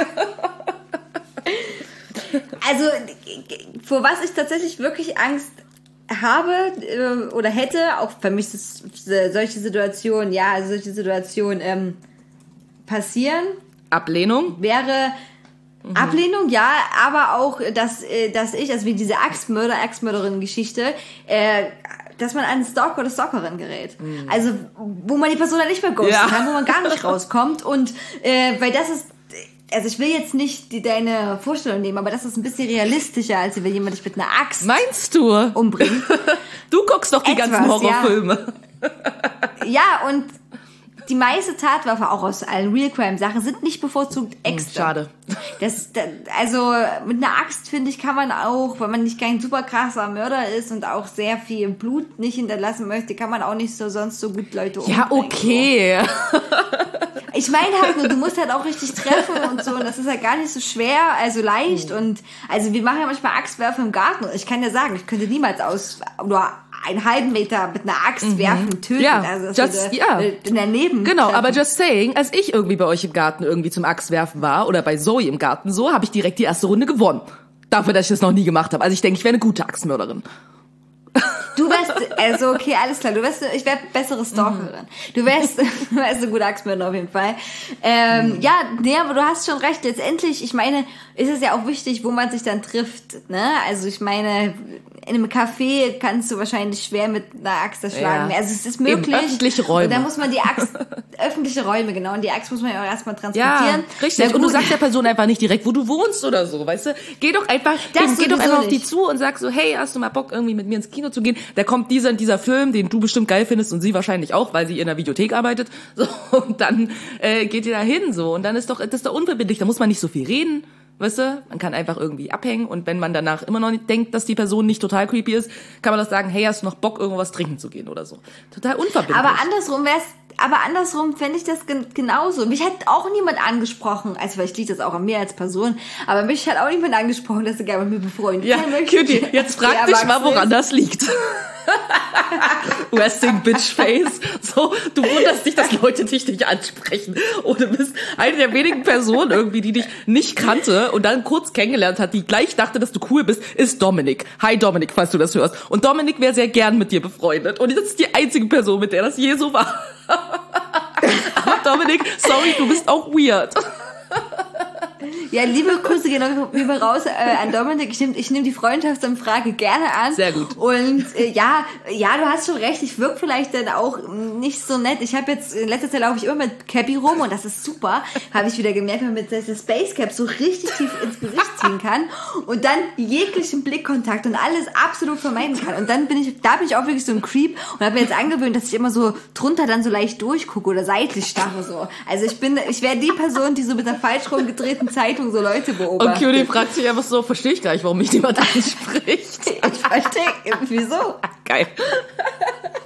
S4: Also, vor was ich tatsächlich wirklich Angst habe äh, oder hätte, auch für mich ist solche Situationen, ja, also solche Situationen ähm, passieren,
S2: Ablehnung?
S4: wäre
S2: Mhm.
S4: Ablehnung, ja, aber auch, dass, äh, dass ich, also wie diese Axtmörder, Axtmörderin-Geschichte, äh, dass man an einen Stalker oder Stalkerin gerät. Mhm. Also, wo man die Person dann nicht mehr ghosten
S2: Ja.
S4: kann, wo man gar nicht rauskommt und, äh, weil das ist, also ich will jetzt nicht die, deine Vorstellung nehmen, aber das ist ein bisschen realistischer, als wenn jemand dich mit einer Axt
S2: Meinst du?
S4: umbringt.
S2: Du guckst doch die
S4: Etwas,
S2: ganzen Horrorfilme.
S4: Ja, und die meiste Tatwaffe, auch aus allen Real-Crime-Sachen, sind nicht bevorzugt Äxte.
S2: Schade.
S4: Das, das, also mit einer Axt, finde ich, kann man auch, wenn man nicht kein super krasser Mörder ist und auch sehr viel Blut nicht hinterlassen möchte, kann man auch nicht so sonst so gut Leute umbringen.
S2: Ja, okay.
S4: Ich meine halt nur, du musst halt auch richtig treffen und so, und das ist halt gar nicht so schwer, also leicht, und also wir machen ja manchmal Axtwerfe im Garten, und ich kann ja sagen, ich könnte niemals aus nur einen halben Meter mit einer Axt werfen, töten,
S2: Ja,
S4: also das
S2: just-
S4: würde
S2: ja.
S4: daneben
S2: Genau,
S4: treffen.
S2: aber just saying, als ich irgendwie bei euch im Garten irgendwie zum Axtwerfen war oder bei Zoe im Garten so, habe ich direkt die erste Runde gewonnen. Dafür, dass ich das noch nie gemacht habe. Also ich denke, ich wäre eine gute Axtmörderin.
S4: Du wärst, also okay, alles klar, du wärst, ich wäre bessere Stalkerin. Du wärst, du wärst eine gute Axtmörderin auf jeden Fall. Ähm, ja, nee, aber du hast schon recht, letztendlich, ich meine, ist es ja auch wichtig, wo man sich dann trifft, ne? Also ich meine, in einem Café kannst du wahrscheinlich schwer mit einer Axt erschlagen.
S2: Ja.
S4: Also es ist möglich.
S2: Eben, öffentliche Räume.
S4: Und da muss man die Axt, öffentliche Räume, genau, und die Axt muss man ja auch erstmal
S2: Ja,
S4: transportieren.
S2: richtig.
S4: Na
S2: Und du
S4: gut.
S2: sagst der Person einfach nicht direkt, wo du wohnst oder so, weißt du? Geh doch einfach,
S4: Das
S2: geh, geh doch
S4: sowieso
S2: einfach auf die
S4: nicht.
S2: zu und sag so, hey, hast du mal Bock, irgendwie mit mir ins Kino zu gehen? Da kommt dieser und dieser Film, den du bestimmt geil findest und sie wahrscheinlich auch, weil sie in der Videothek arbeitet. So, und dann äh, geht ihr da hin so. Und dann ist doch, das ist doch unverbindlich, da muss man nicht so viel reden. Weißt du, man kann einfach irgendwie abhängen, und wenn man danach immer noch nicht denkt, dass die Person nicht total creepy ist, kann man doch sagen, hey, hast du noch Bock, irgendwas trinken zu gehen oder so. Total unverbindlich.
S4: Aber andersrum wär's, aber andersrum fände ich das gen- genauso. Mich hat auch niemand angesprochen, also vielleicht liegt das auch an mir als Person, aber mich hat auch niemand angesprochen, dass du gerne mit mir befreundet
S2: Ja,
S4: sein möchtest.
S2: Cutie, jetzt frag
S4: Der
S2: dich mal,
S4: erwachsen
S2: woran
S4: ist.
S2: das liegt. Resting Bitch Face. So, du wunderst dich, dass Leute dich nicht ansprechen. Und du bist eine der wenigen Personen irgendwie, die dich nicht kannte und dann kurz kennengelernt hat, die gleich dachte, dass du cool bist, ist Dominik. Hi Dominik, falls du das hörst. Und Dominik wäre sehr gern mit dir befreundet. Und das ist die einzige Person, mit der das je so war. Aber Dominik, sorry, du bist auch weird.
S4: Ja, liebe Grüße gehen auch über raus äh, an Dominik. Ich nehme ich nehm die Freundschaftsanfrage gerne an.
S2: Sehr gut.
S4: Und äh, ja, ja, du hast schon recht. Ich wirke vielleicht dann auch nicht so nett. Ich habe jetzt, in letzter Zeit laufe ich immer mit Cappy rum, und das ist super. Habe ich wieder gemerkt, wenn man mit der Space Cap so richtig tief ins Gesicht ziehen kann und dann jeglichen Blickkontakt und alles absolut vermeiden kann. Und dann bin ich, da bin ich auch wirklich so ein Creep und habe mir jetzt angewöhnt, dass ich immer so drunter dann so leicht durchgucke oder seitlich starre so. Also ich bin, ich wäre die Person, die so mit einer falsch rumgedrehten Zeitung so Leute
S2: Und
S4: beobachtet.
S2: Cutie fragt sich einfach so, verstehe ich gar nicht, warum mich niemand anspricht.
S4: Ich verstehe, wieso?
S2: Geil.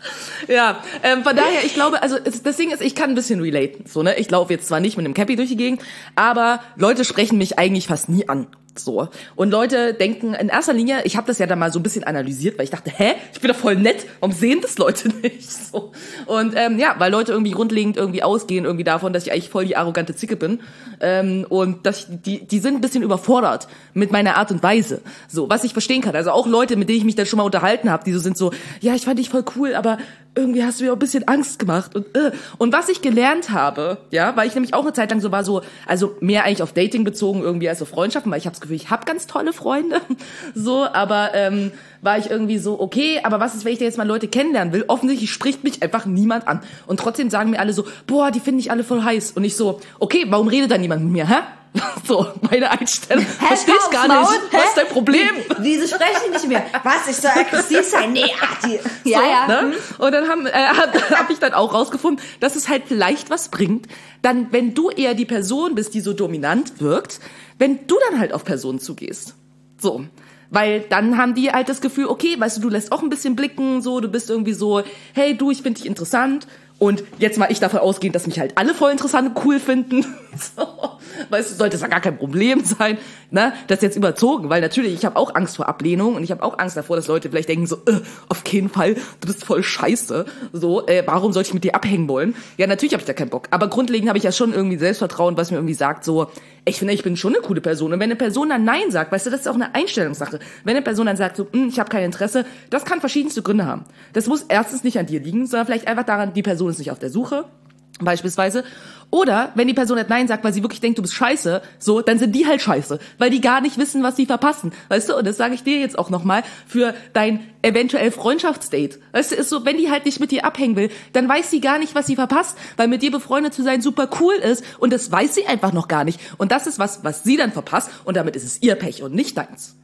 S2: Ja, ähm, von daher, ich glaube, also es, das Ding ist, ich kann ein bisschen relaten. So, ne? Ich laufe jetzt zwar nicht mit einem Cappy durch die Gegend, aber Leute sprechen mich eigentlich fast nie an. So. Und Leute denken in erster Linie, ich habe das ja dann mal so ein bisschen analysiert, weil ich dachte, hä, ich bin doch voll nett, warum sehen das Leute nicht? So. Und ähm, ja, weil Leute irgendwie grundlegend irgendwie ausgehen irgendwie davon, dass ich eigentlich voll die arrogante Zicke bin. Ähm, und dass ich, die, die sind ein bisschen überfordert mit meiner Art und Weise. So, was ich verstehen kann. Also auch Leute, mit denen ich mich dann schon mal unterhalten habe, die so sind so, ja, ich fand dich voll cool, aber irgendwie hast du mir auch ein bisschen Angst gemacht. Und, äh. und was ich gelernt habe, ja, weil ich nämlich auch eine Zeit lang so war, so, also mehr eigentlich auf Dating bezogen irgendwie als auf Freundschaften, weil ich habe das Gefühl, ich habe ganz tolle Freunde, so, aber ähm, war ich irgendwie so, okay, aber was ist, wenn ich da jetzt mal Leute kennenlernen will? Offensichtlich spricht mich einfach niemand an. Und trotzdem sagen mir alle so, boah, die finde ich alle voll heiß. Und ich so, okay, warum redet da niemand mit mir, hä? So, meine Einstellung. Verstehe ich gar nicht.
S4: Hä?
S2: Was ist dein Problem?
S4: Wieso sprechen die nicht mehr? Was, ich soll aggressiv sein? Nee, ah, die. Ja,
S2: so,
S4: ja.
S2: Ne? Und dann haben, äh, habe hab ich dann auch rausgefunden, dass es halt vielleicht was bringt, dann, wenn du eher die Person bist, die so dominant wirkt, wenn du dann halt auf Personen zugehst. So. Weil dann haben die halt das Gefühl, okay, weißt du, du lässt auch ein bisschen blicken, so, du bist irgendwie so, hey, du, ich finde dich interessant. Und jetzt mal ich davon ausgehen, dass mich halt alle voll interessant und cool finden. So. Weißt du, sollte es ja gar kein Problem sein, ne? Das ist jetzt überzogen, weil natürlich, ich habe auch Angst vor Ablehnung und ich habe auch Angst davor, dass Leute vielleicht denken so, äh, auf keinen Fall, du bist voll scheiße. So, äh, warum sollte ich mit dir abhängen wollen? Ja, natürlich habe ich da keinen Bock. Aber grundlegend habe ich ja schon irgendwie Selbstvertrauen, was mir irgendwie sagt, so, ich finde, ich bin schon eine coole Person. Und wenn eine Person dann Nein sagt, weißt du, das ist auch eine Einstellungssache. Wenn eine Person dann sagt, so, ich habe kein Interesse, das kann verschiedenste Gründe haben. Das muss erstens nicht an dir liegen, sondern vielleicht einfach daran, die Person ist nicht auf der Suche, beispielsweise. Oder wenn die Person nicht Nein sagt, weil sie wirklich denkt, du bist scheiße, so, dann sind die halt scheiße, weil die gar nicht wissen, was sie verpassen. Weißt du, und das sage ich dir jetzt auch nochmal für dein eventuell Freundschaftsdate. Weißt du, ist so, wenn die halt nicht mit dir abhängen will, dann weiß sie gar nicht, was sie verpasst, weil mit dir befreundet zu sein super cool ist und das weiß sie einfach noch gar nicht. Und das ist was, was sie dann verpasst und damit ist es ihr Pech und nicht deins.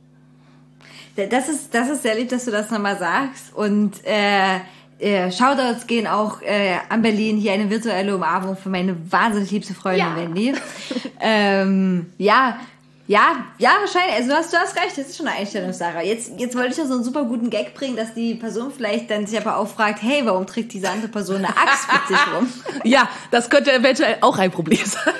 S4: Das ist, das ist sehr lieb, dass du das nochmal sagst und äh, Äh, Shoutouts gehen auch äh, an Berlin, hier eine virtuelle Umarmung für meine wahnsinnig liebste Freundin
S2: Ja.
S4: Wendy. ähm, ja, ja, ja, wahrscheinlich. Also du hast, du hast recht, das ist schon eine Einstellungssache. Jetzt, jetzt wollte ich noch so einen super guten Gag bringen, dass die Person vielleicht dann sich aber auch fragt, hey, warum trägt diese andere Person eine Axt mit sich rum?
S2: Ja, das könnte eventuell auch ein Problem sein.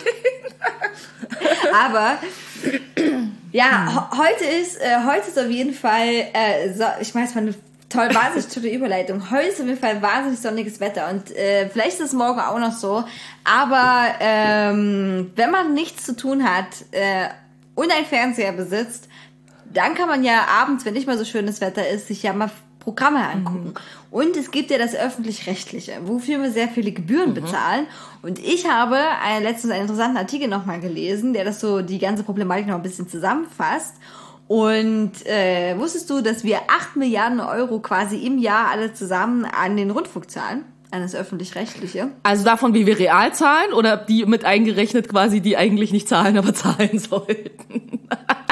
S4: Aber ja, ho- heute ist äh, heute ist auf jeden Fall, äh, so, ich weiß mal eine toll, wahnsinnig tolle Überleitung. Heute ist auf jeden Fall wahnsinnig sonniges Wetter und äh, vielleicht ist es morgen auch noch so. Aber ähm, wenn man nichts zu tun hat äh, und einen Fernseher besitzt, dann kann man ja abends, wenn nicht mal so schönes Wetter ist, sich ja mal Programme angucken. Mhm. Und es gibt ja das Öffentlich-Rechtliche, wofür wir sehr viele Gebühren mhm. bezahlen. Und ich habe äh, letztens einen interessanten Artikel nochmal gelesen, der das so die ganze Problematik noch ein bisschen zusammenfasst. Und äh, wusstest du, dass wir acht Milliarden Euro quasi im Jahr alle zusammen an den Rundfunk zahlen? An das Öffentlich-Rechtliche?
S2: Also davon, wie wir real zahlen oder die mit eingerechnet quasi, die eigentlich nicht zahlen, aber zahlen sollten?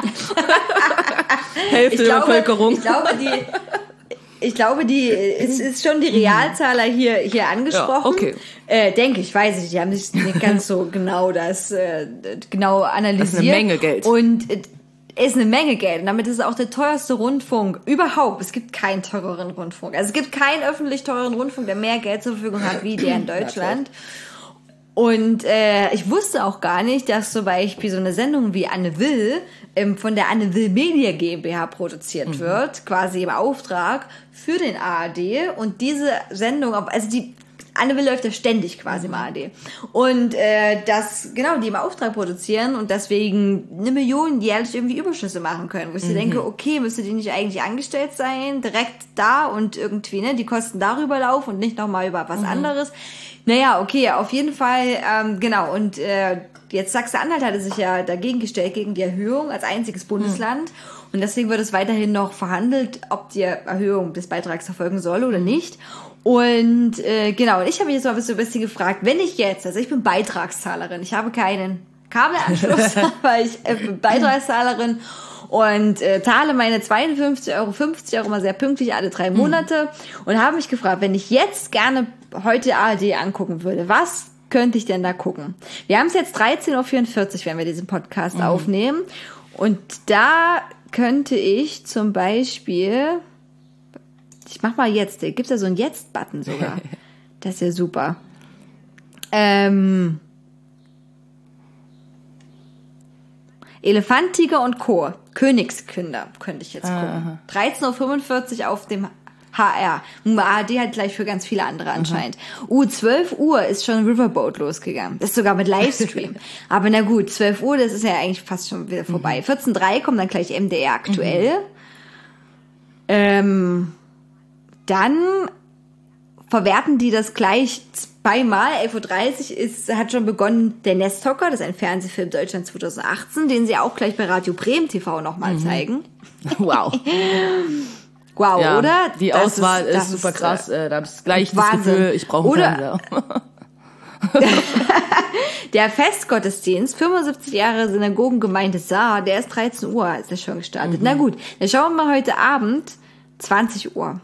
S2: Hälfte der Bevölkerung.
S4: Ich glaube, die... Ich glaube, die es ist schon die Realzahler hier hier angesprochen.
S2: Ja, okay.
S4: Äh, denke ich, weiß ich nicht. Die haben nicht, nicht ganz so genau das äh, genau analysiert.
S2: Das ist eine Menge Geld.
S4: Und äh, ist eine Menge Geld. Und damit ist es auch der teuerste Rundfunk überhaupt. Es gibt keinen teureren Rundfunk. Also es gibt keinen öffentlich teuren Rundfunk, der mehr Geld zur Verfügung hat wie der in Deutschland. Und äh, ich wusste auch gar nicht, dass zum Beispiel so eine Sendung wie Anne Will ähm, von der Anne Will Media GmbH produziert mhm. wird, quasi im Auftrag für den A R D. Und diese Sendung, also die Anne Will läuft ja ständig quasi im A R D. Und äh, das, genau, die im Auftrag produzieren und deswegen eine Million jährlich irgendwie Überschüsse machen können. Wo ich mhm. denke, okay, müsste die nicht eigentlich angestellt sein, direkt da und irgendwie, ne, die Kosten darüber laufen und nicht nochmal über was mhm. anderes. Naja, okay, auf jeden Fall, ähm, genau. Und äh, jetzt Sachsen-Anhalt hatte sich ja dagegen gestellt, gegen die Erhöhung als einziges Bundesland. Mhm. Und deswegen wird es weiterhin noch verhandelt, ob die Erhöhung des Beitrags erfolgen soll oder nicht. Und äh, genau, und ich habe mich jetzt mal so ein bisschen gefragt, wenn ich jetzt, also ich bin Beitragszahlerin, ich habe keinen Kabelanschluss, aber ich äh, bin Beitragszahlerin und äh, zahle meine zweiundfünfzig Euro, fünfzig Euro mal sehr pünktlich alle drei Monate mhm. und habe mich gefragt, wenn ich jetzt gerne heute A R D angucken würde, was könnte ich denn da gucken? Wir haben es jetzt dreizehn Uhr vierundvierzig, wenn wir diesen Podcast mhm. aufnehmen und da könnte ich zum Beispiel Ich mach mal jetzt. Da gibt's ja so einen Jetzt-Button sogar. Das ist ja super. Ähm... Elefant, Tiger und Co. Königskinder könnte ich jetzt gucken. dreizehn Uhr fünfundvierzig auf dem H R. A R D hat gleich für ganz viele andere anscheinend. Uh, zwölf Uhr ist schon Riverboat losgegangen. Das ist sogar mit Livestream. Aber na gut, zwölf Uhr, das ist ja eigentlich fast schon wieder vorbei. vierzehn Uhr drei kommt dann gleich M D R aktuell. Mhm. Ähm, dann verwerten die das gleich zweimal. elf Uhr dreißig ist, hat schon begonnen der Nesthocker, das ist ein Fernsehfilm Deutschland zwanzig achtzehn, den sie auch gleich bei Radio Bremen T V nochmal mhm. zeigen.
S2: Wow.
S4: Wow,
S2: ja,
S4: oder?
S2: Die
S4: das
S2: Auswahl ist, ist super krass. Äh, da habe ich gleich Wahnsinn. Das Gefühl, ich brauche einen Fernseher.
S4: Der Festgottesdienst, fünfundsiebzig Jahre Synagogengemeinde Saar, der ist dreizehn Uhr, ist der schon gestartet. Mhm. Na gut, dann schauen wir mal heute Abend, zwanzig Uhr.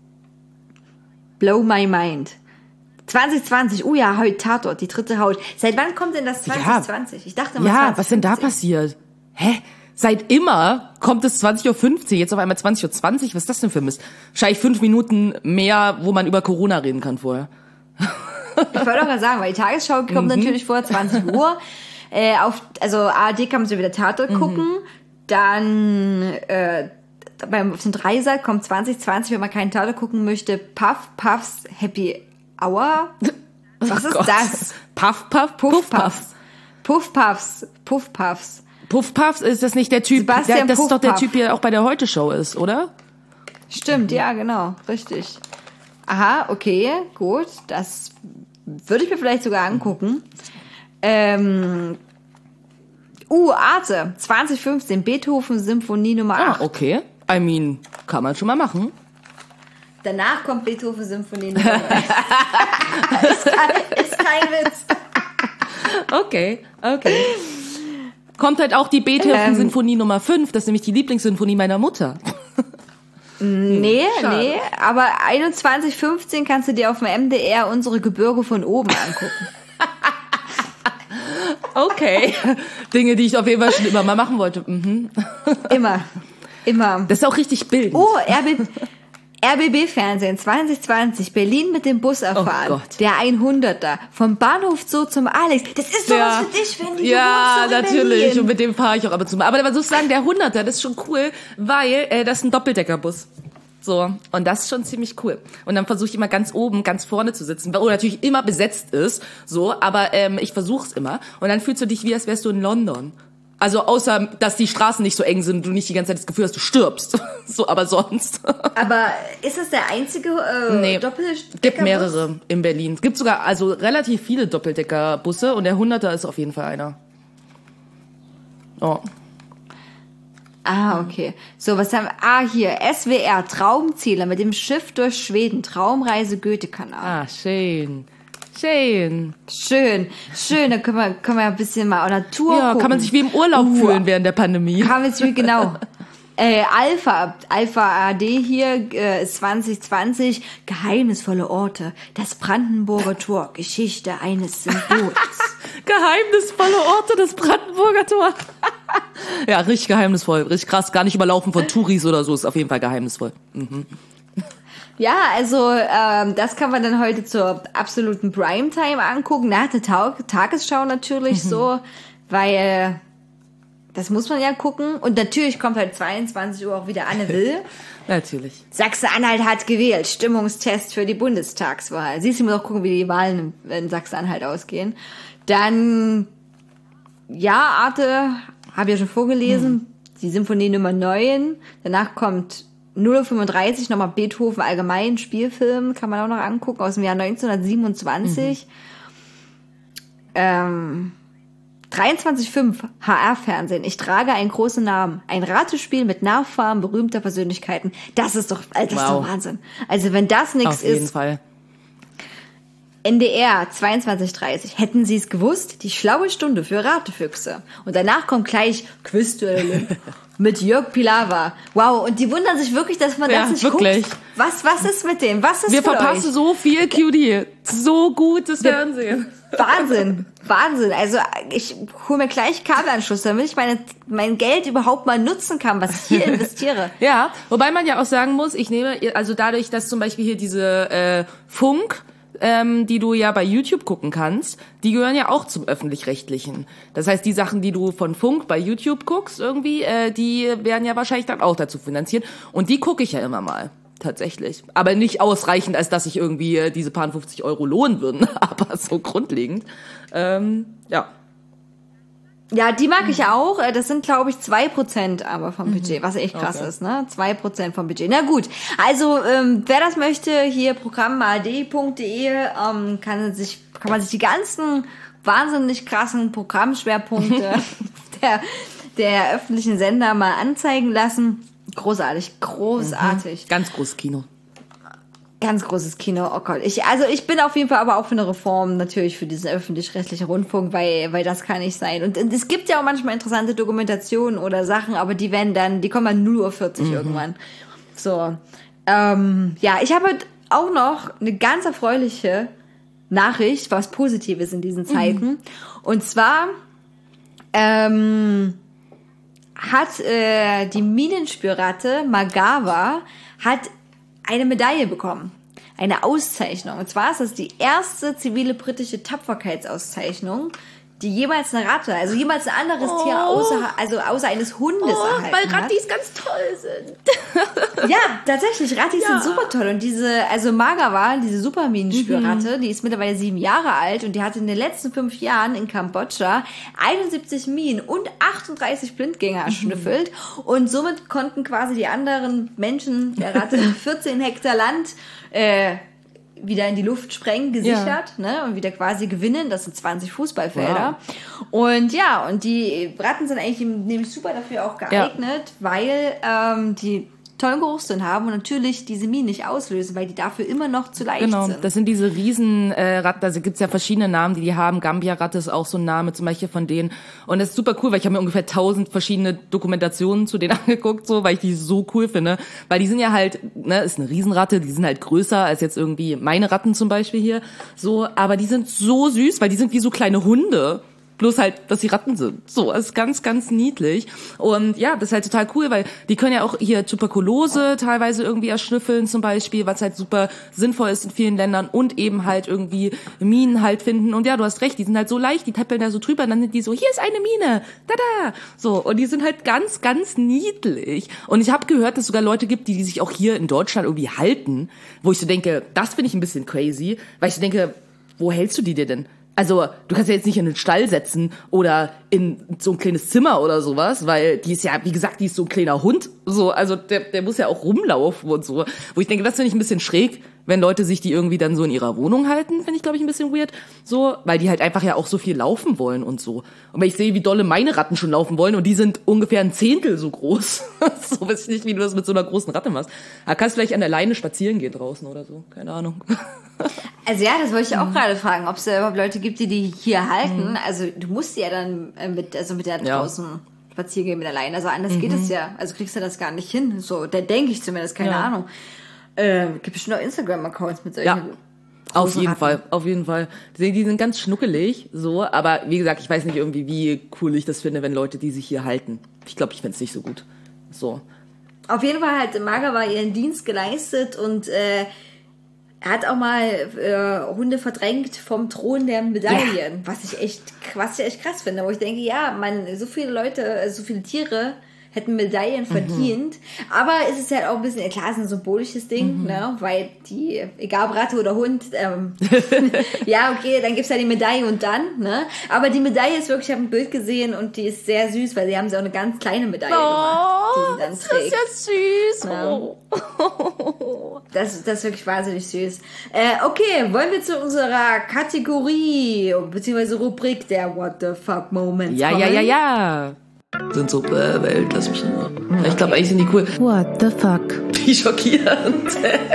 S4: Blow my mind. zwanzig zwanzig, oh ja, heute Tatort, die dritte Haut. Seit wann kommt denn das zwanzig zwanzig?
S2: Ja.
S4: Ich dachte mal
S2: ja,
S4: zwanzig fünfzehn.
S2: Was denn da passiert? Hä? Seit immer kommt es zwanzig Uhr fünfzehn, jetzt auf einmal zwanzig Uhr zwanzig. Was ist das denn für Mist? Wahrscheinlich fünf Minuten mehr, wo man über Corona reden kann vorher.
S4: Ich wollte auch mal sagen, weil die Tagesschau kommt mhm. natürlich vor zwanzig Uhr. Äh, auf, also A R D kann man so wieder Tatort mhm. gucken. Dann äh, beim auf den Dreisat kommt zwanzig zwanzig, wenn man keinen Tatort gucken möchte, Puff Puffs Happy Hour. Was ist
S2: Gott.
S4: das?
S2: Puff Puff Puff Puffs.
S4: Puff Puffs Puff Puffs.
S2: Puff Puffs, ist das nicht der Typ, der, das ist doch der Typ, der auch bei der Heute-Show ist, oder?
S4: Stimmt, ja, genau, richtig. Aha, okay, gut, das würde ich mir vielleicht sogar angucken. Ähm, uh, Arte, zwanzig fünfzehn, Beethoven Symphonie Nummer acht.
S2: Ah, okay. I mean, kann man schon mal machen.
S4: Danach kommt Beethoven Symphonie Nummer neun. ist, kein, ist kein Witz.
S2: Okay, okay. Kommt halt auch die Beethoven-Sinfonie ähm, Nummer fünf, das ist nämlich die Lieblingssinfonie meiner Mutter.
S4: Nee,
S2: Schade.
S4: nee, aber einundzwanzig fünfzehn kannst du dir auf dem M D R unsere Gebirge von oben angucken.
S2: Okay. Dinge, die ich auf jeden Fall schon immer mal machen wollte. Mhm.
S4: Immer, immer.
S2: Das ist auch richtig bildend.
S4: Oh, R B, R B B-Fernsehen zwanzig zwanzig, Berlin mit dem Bus erfahren. Oh Gott. Der hunderter, vom Bahnhof Zoo zum Alex. Das ist sowas ja. für dich, wenn die
S2: Ja,
S4: so
S2: natürlich.
S4: Berlin.
S2: Und mit dem fahre ich auch ab und zu mal. Aber man muss sagen, der hunderter, das ist schon cool, weil äh, das ist ein Doppeldeckerbus. So, und das ist schon ziemlich cool. Und dann versuche ich immer ganz oben, ganz vorne zu sitzen, wo natürlich immer besetzt ist, so, aber ähm, ich versuche es immer. Und dann fühlst du dich wie, als wärst du in London. Also außer, dass die Straßen nicht so eng sind und du nicht die ganze Zeit das Gefühl hast, du stirbst. So, aber sonst.
S4: Aber ist das der einzige äh,
S2: nee,
S4: Doppeldeckerbus?
S2: Gibt mehrere in Berlin. Es gibt sogar also relativ viele Doppeldeckerbusse und der hunderter ist auf jeden Fall einer. Oh.
S4: Ah, okay. So, was haben wir? Ah, hier, S W R, Traumziele mit dem Schiff durch Schweden, Traumreise Goethe-Kanal.
S2: Ah, schön. Schön.
S4: Schön, schön, da können wir, können wir ein bisschen mal auf Natur
S2: Ja,
S4: gucken.
S2: kann man sich wie im Urlaub uh, fühlen während der Pandemie.
S4: Kann man sich, genau. Äh, Alpha, Alpha A R D hier, äh, zwanzig zwanzig, geheimnisvolle Orte, das Brandenburger Tor, Geschichte eines Symbols.
S2: Geheimnisvolle Orte, das Brandenburger Tor. Ja, richtig geheimnisvoll, richtig krass, gar nicht überlaufen von Touris oder so, ist auf jeden Fall geheimnisvoll. Mhm.
S4: Ja, also ähm, das kann man dann heute zur absoluten Primetime angucken, nach der Tag- Tagesschau natürlich mhm. so, weil das muss man ja gucken. Und natürlich kommt halt zweiundzwanzig Uhr auch wieder Anne Will.
S2: Natürlich.
S4: Sachsen-Anhalt hat gewählt, Stimmungstest für die Bundestagswahl. Siehst du, mal auch gucken, wie die Wahlen in Sachsen-Anhalt ausgehen. Dann, ja, Arte, habe ich ja schon vorgelesen, mhm. die Symphonie Nummer neun. Danach kommt null Uhr fünfunddreißig, nochmal Beethoven allgemein, Spielfilm, kann man auch noch angucken, aus dem Jahr neunzehnhundertsiebenundzwanzig. Mhm. Ähm, dreiundzwanzig Komma fünf, H R-Fernsehen, ich trage einen großen Namen. Ein Ratespiel mit Nachfahren berühmter Persönlichkeiten. Das ist doch, das wow. ist doch Wahnsinn. Also wenn das nichts ist.
S2: Auf jeden Fall.
S4: N D R, zweiundzwanzig Uhr dreißig. Hätten Sie es gewusst? Die schlaue Stunde für Ratefüchse. Und danach kommt gleich Quizduell mit Jörg Pilawa. Wow, und die wundern sich wirklich, dass man
S2: ja,
S4: das nicht
S2: wirklich.
S4: guckt. Was, was ist mit dem? Was ist
S2: Wir
S4: für
S2: verpassen
S4: euch?
S2: so viel Q D. So gutes
S4: Wir,
S2: Fernsehen.
S4: Wahnsinn, Wahnsinn. Also ich hole mir gleich Kabelanschluss, damit ich meine, mein Geld überhaupt mal nutzen kann, was ich hier investiere.
S2: Ja, wobei man ja auch sagen muss, ich nehme, also dadurch, dass zum Beispiel hier diese äh, Funk, ähm, die du ja bei YouTube gucken kannst, die gehören ja auch zum Öffentlich-Rechtlichen. Das heißt, die Sachen, die du von Funk bei YouTube guckst irgendwie, äh, die werden ja wahrscheinlich dann auch dazu finanziert. Und die gucke ich ja immer mal. Tatsächlich. Aber nicht ausreichend, als dass sich irgendwie äh, diese paar fünfzig Euro lohnen würden. Aber so grundlegend. Ähm, ja.
S4: Ja, die mag ich auch. Das sind, glaube ich, zwei Prozent aber vom Budget, was echt krass
S2: Okay.
S4: ist, ne? zwei Prozent vom Budget. Na gut, also ähm, wer das möchte, hier programm a d punkt d e, ähm, kann sich kann man sich die ganzen wahnsinnig krassen Programmschwerpunkte der, der öffentlichen Sender mal anzeigen lassen. Großartig, großartig.
S2: Ganz großes Kino.
S4: Ganz großes Kino, oh Gott. Ich, also ich bin auf jeden Fall aber auch für eine Reform natürlich für diesen öffentlich-rechtlichen Rundfunk, weil, weil das kann nicht sein. Und, und es gibt ja auch manchmal interessante Dokumentationen oder Sachen, aber die werden dann, die kommen dann null Uhr vierzig mhm. irgendwann. So. Ähm, ja, ich habe auch noch eine ganz erfreuliche Nachricht, was Positives in diesen Zeiten. Mhm. Und zwar, ähm, hat äh, die Minenspürratte Magawa hat eine Medaille bekommen, eine Auszeichnung. Und zwar ist das die erste zivile britische Tapferkeitsauszeichnung, die jemals eine Ratte, also jemals ein anderes
S2: Oh.
S4: Tier außer, also außer eines Hundes
S2: Oh,
S4: erhalten
S2: weil
S4: hat.
S2: Rattis ganz toll sind.
S4: Ja, tatsächlich, Rattis
S2: Ja.
S4: sind super toll. Und diese, also Magawa, diese Superminenspürratte,
S2: Mhm.
S4: die ist mittlerweile sieben Jahre alt und die hatte in den letzten fünf Jahren in Kambodscha einundsiebzig Minen und achtunddreißig Blindgänger erschnüffelt.
S2: Mhm.
S4: Und somit konnten quasi die anderen Menschen der Ratte vierzehn Hektar Land äh, wieder in die Luft sprengen, gesichert, ja. ne, und wieder quasi gewinnen. Das sind zwanzig Fußballfelder. Wow. Und ja, und die Ratten sind eigentlich nämlich super dafür auch geeignet, ja. weil ähm, die tollen Geruchssinn haben und natürlich diese Minen nicht auslösen, weil die dafür immer noch zu leicht
S2: Genau,
S4: sind.
S2: das sind diese riesen äh, Ratten, also gibt's ja verschiedene Namen, die die haben. Gambia-Ratte ist auch so ein Name zum Beispiel von denen. Und das ist super cool, weil ich habe mir ungefähr tausend verschiedene Dokumentationen zu denen angeguckt, so, weil ich die so cool finde. Weil die sind ja halt, ne, ist eine Riesenratte, die sind halt größer als jetzt irgendwie meine Ratten zum Beispiel hier. So, aber die sind so süß, weil die sind wie so kleine Hunde. Bloß halt, dass sie Ratten sind. So, das ist ganz, ganz niedlich. Und ja, das ist halt total cool, weil die können ja auch hier Tuberkulose teilweise irgendwie erschnüffeln zum Beispiel, was halt super sinnvoll ist in vielen Ländern und eben halt irgendwie Minen halt finden. Und ja, du hast recht, die sind halt so leicht, die tappeln da so drüber und dann sind die so, hier ist eine Mine, da, da. So, und die sind halt ganz, ganz niedlich. Und ich habe gehört, dass es sogar Leute gibt, die, die sich auch hier in Deutschland irgendwie halten, wo ich so denke, das finde ich ein bisschen crazy, weil ich so denke, wo hältst du die dir denn? Also, du kannst ja jetzt nicht in den Stall setzen oder in so ein kleines Zimmer oder sowas, weil die ist ja, wie gesagt, die ist so ein kleiner Hund. So, also der, der muss ja auch rumlaufen und so. Wo ich denke, das finde ich ein bisschen schräg, wenn Leute sich die irgendwie dann so in ihrer Wohnung halten, finde ich, glaube ich, ein bisschen weird. So, weil die halt einfach ja auch so viel laufen wollen und so. Und wenn ich sehe, wie dolle meine Ratten schon laufen wollen und die sind ungefähr ein Zehntel so groß. So weiß ich nicht, wie du das mit so einer großen Ratte machst. Da kannst du vielleicht an der Leine spazieren gehen draußen oder so. Keine Ahnung.
S4: Also ja, das wollte ich auch mhm. gerade fragen, ob es da überhaupt Leute gibt, die die hier halten. Mhm. Also du musst die ja dann äh, mit, also mit der
S2: ja.
S4: draußen spazieren gehen mit der Leine. Also anders mhm. geht es ja. Also kriegst du das gar nicht hin. So, da denke ich zumindest, keine ja. Ahnung. Äh, gibt bestimmt auch Instagram-Accounts mit solchen.
S2: Ja. Auf jeden
S4: Ratten.
S2: Fall, auf jeden Fall. Die, die sind ganz schnuckelig, so, aber wie gesagt, ich weiß nicht irgendwie, wie cool ich das finde, wenn Leute die sich hier halten. Ich glaube, ich find's nicht so gut. So.
S4: Auf jeden Fall hat Magawa ihren Dienst geleistet und äh, er hat auch mal äh, Hunde verdrängt vom Thron der Medaillen, ja. was ich echt, was ich echt krass finde, wo ich denke, ja, man, so viele Leute, so viele Tiere hätten Medaillen verdient, mhm. aber es ist halt auch ein bisschen, klar, es ist ein symbolisches Ding, mhm. ne, weil die, egal ob Ratte oder Hund, ähm, ja, okay, dann gibt's ja die Medaille und dann, ne, aber die Medaille ist wirklich, ich habe ein Bild gesehen und die ist sehr süß, weil sie haben sie auch eine ganz kleine Medaille
S2: oh,
S4: gemacht, die sie dann
S2: das
S4: trägt.
S2: ist ja süß.
S4: Ja.
S2: Oh.
S4: Das, das ist wirklich wahnsinnig süß. Äh, okay, wollen wir zu unserer Kategorie, beziehungsweise Rubrik der What the Fuck Moments
S2: Ja,
S4: kommen?
S2: ja, ja, ja. Sind so, äh, Welt, lass mich nur. Ich glaube, eigentlich sind die cool.
S3: What the fuck?
S2: Wie schockierend.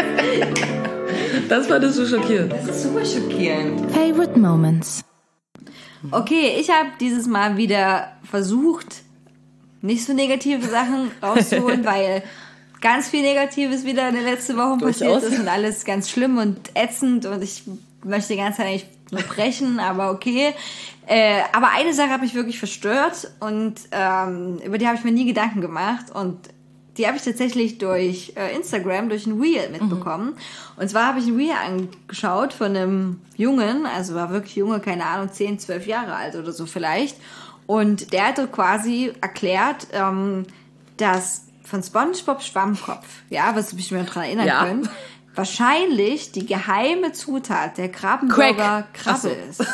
S2: Das fandest du schockierend.
S4: Das ist super schockierend.
S3: Favorite Moments.
S4: Okay, ich habe dieses Mal wieder versucht, nicht so negative Sachen rauszuholen, weil ganz viel Negatives wieder in den letzten Wochen passiert ist und alles ganz schlimm und ätzend und ich möchte die ganze Zeit eigentlich nur brechen, aber okay. Äh, aber eine Sache hat mich wirklich verstört und ähm, über die habe ich mir nie Gedanken gemacht und die habe ich tatsächlich durch äh, Instagram, durch ein Reel mitbekommen. Mhm. Und zwar habe ich ein Reel angeschaut von einem Jungen, also war wirklich Junge, keine Ahnung, zehn, zwölf Jahre alt oder so vielleicht. Und der hatte quasi erklärt, ähm, dass von SpongeBob Schwammkopf, ja, was ich mir daran erinnern
S2: ja.
S4: können, wahrscheinlich die geheime Zutat der Krabbenburger Krabbe so. ist.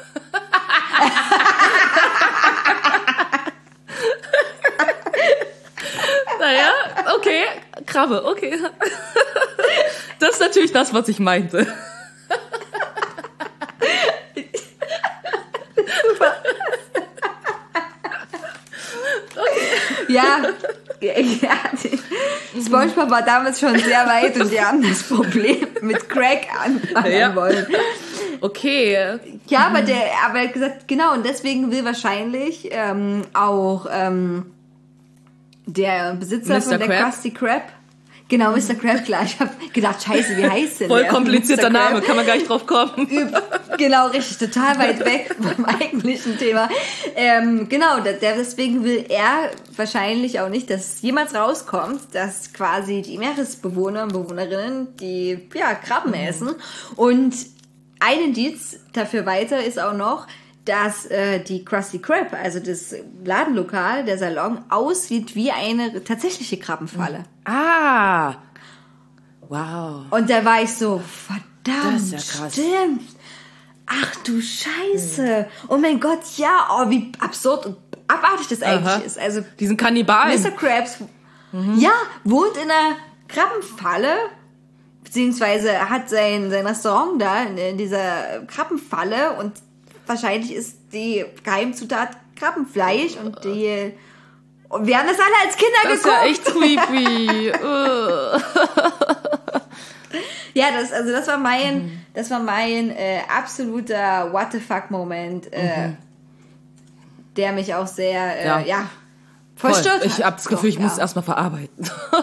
S2: Naja, okay, Krabbe, okay. Das ist natürlich das, was ich meinte.
S4: Super. Ja, ja, SpongeBob war damals schon sehr weit und die haben das Problem mit Crack anfangen
S2: ja.
S4: wollen.
S2: Okay.
S4: Ja, aber der, aber er hat gesagt, genau, und deswegen will wahrscheinlich ähm, auch ähm, der Besitzer
S2: Mister
S4: von der
S2: Crab?
S4: Krusty Krab. Genau, Mister Krab, klar. Ich habe gedacht, scheiße, wie heißt denn
S2: Voll
S4: der?
S2: komplizierter Name, kann man gar nicht drauf kommen.
S4: Genau, richtig, total weit weg vom eigentlichen Thema. Ähm, genau, der, deswegen will er wahrscheinlich auch nicht, dass es jemals rauskommt, dass quasi die Meeresbewohner und Bewohnerinnen die ja, Krabben essen. Und ein Indiz dafür weiter ist auch noch, dass äh, die Krusty Krab, also das Ladenlokal, der Salon, aussieht wie eine tatsächliche Krabbenfalle.
S2: Ah, wow.
S4: Und da war ich so, verdammt,
S2: Das ist ja krass.
S4: stimmt. Ach du Scheiße. Oh mein Gott, ja, oh, wie absurd und abartig das eigentlich
S2: Aha.
S4: ist. Also
S2: Diesen Kannibalen.
S4: Mister Krabs, mhm. ja, wohnt in einer Krabbenfalle, beziehungsweise hat sein, sein Restaurant da in, in dieser Krabbenfalle und wahrscheinlich ist die Geheimzutat Krabbenfleisch und die und wir haben das alle als Kinder
S2: Das
S4: geguckt.
S2: ist ja echt creepy.
S4: Ja, das also das war mein mhm. das war mein äh, absoluter What the fuck Moment, äh, mhm. der mich auch sehr äh,
S2: ja,
S4: ja verstört hat.
S2: Ich habe das Gefühl, ich
S4: Doch,
S2: muss
S4: ja.
S2: es erstmal verarbeiten.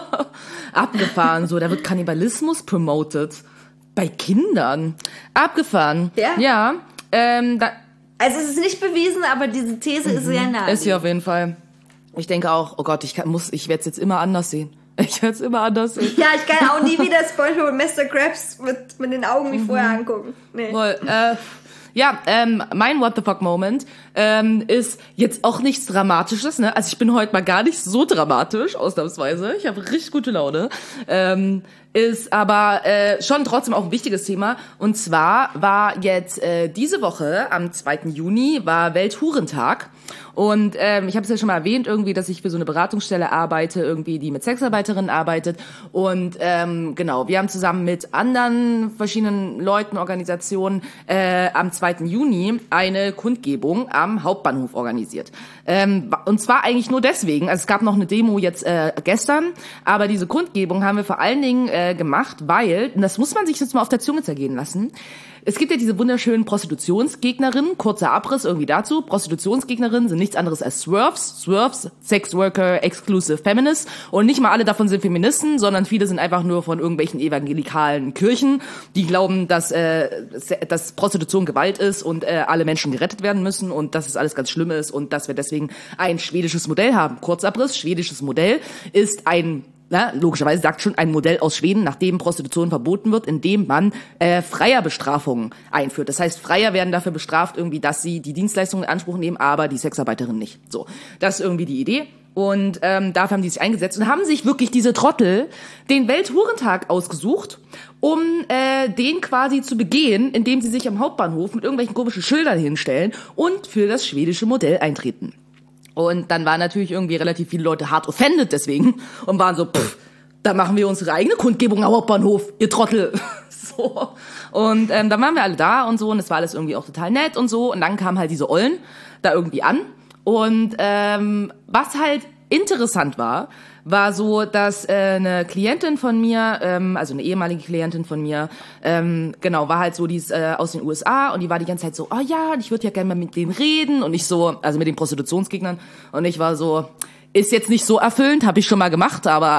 S2: Abgefahren, so, da wird Kannibalismus promoted bei Kindern. Abgefahren.
S4: Ja.
S2: Ja. Ähm, da,
S4: Also es ist nicht bewiesen, aber diese These ist sehr nah.
S2: ist hier auf jeden Fall. Ich denke auch, oh Gott, ich kann, muss, ich werde es jetzt immer anders sehen. Ich werde es immer anders sehen.
S4: Ja, ich kann auch nie wieder SpongeBob und Mister Krabs mit, mit den Augen wie vorher angucken. Nee.
S2: Voll, äh, ja, ähm, mein What the fuck Moment ähm, ist jetzt auch nichts Dramatisches, ne? Also ich bin heute mal gar nicht so dramatisch, ausnahmsweise. Ich habe richtig gute Laune. Ähm, ist aber äh, schon trotzdem auch ein wichtiges Thema. Und zwar war jetzt äh, diese Woche, am zweiten Juni, war Welthurentag. Und ähm, ich habe es ja schon mal erwähnt, irgendwie, dass ich für so eine Beratungsstelle arbeite, irgendwie, die mit Sexarbeiterinnen arbeitet. Und ähm, genau, wir haben zusammen mit anderen verschiedenen Leuten, Organisationen äh, am zweiten Juni eine Kundgebung am Hauptbahnhof organisiert. Ähm, und zwar eigentlich nur deswegen, also es gab noch eine Demo jetzt äh, gestern, aber diese Kundgebung haben wir vor allen Dingen äh, gemacht, weil, und das muss man sich jetzt mal auf der Zunge zergehen lassen, es gibt ja diese wunderschönen Prostitutionsgegnerinnen, kurzer Abriss irgendwie dazu. Prostitutionsgegnerinnen sind nichts anderes als Swerves. Swerves, Sex Worker, Exclusive Feminists. Und nicht mal alle davon sind Feministen, sondern viele sind einfach nur von irgendwelchen evangelikalen Kirchen, die glauben, dass, äh, dass Prostitution Gewalt ist und äh, alle Menschen gerettet werden müssen und dass es alles ganz schlimm ist und dass wir deswegen ein schwedisches Modell haben. Kurzabriss, schwedisches Modell ist ein Na, logischerweise sagt schon ein Modell aus Schweden, nachdem Prostitution verboten wird, indem man äh, Freierbestrafungen einführt. Das heißt, Freier werden dafür bestraft, irgendwie, dass sie die Dienstleistungen in Anspruch nehmen, aber die Sexarbeiterin nicht. So, das ist irgendwie die Idee. Und ähm, dafür haben die sich eingesetzt und haben sich wirklich diese Trottel den Welthurentag ausgesucht, um äh, den quasi zu begehen, indem sie sich am Hauptbahnhof mit irgendwelchen komischen Schildern hinstellen und für das schwedische Modell eintreten. Und dann waren natürlich irgendwie relativ viele Leute hart offended deswegen und waren so, pff, da machen wir unsere eigene Kundgebung am Hauptbahnhof, ihr Trottel. So. Und ähm, dann waren wir alle da und so und es war alles irgendwie auch total nett und so. Und dann kamen halt diese Ollen da irgendwie an. Und ähm, was halt interessant war, war so, dass äh, eine Klientin von mir, ähm, also eine ehemalige Klientin von mir, ähm, genau, war halt so, die ist äh, aus den U S A und die war die ganze Zeit so, oh ja, ich würde ja gerne mal mit denen reden und ich so, also mit den Prostitutionsgegnern und ich war so, ist jetzt nicht so erfüllend, habe ich schon mal gemacht, aber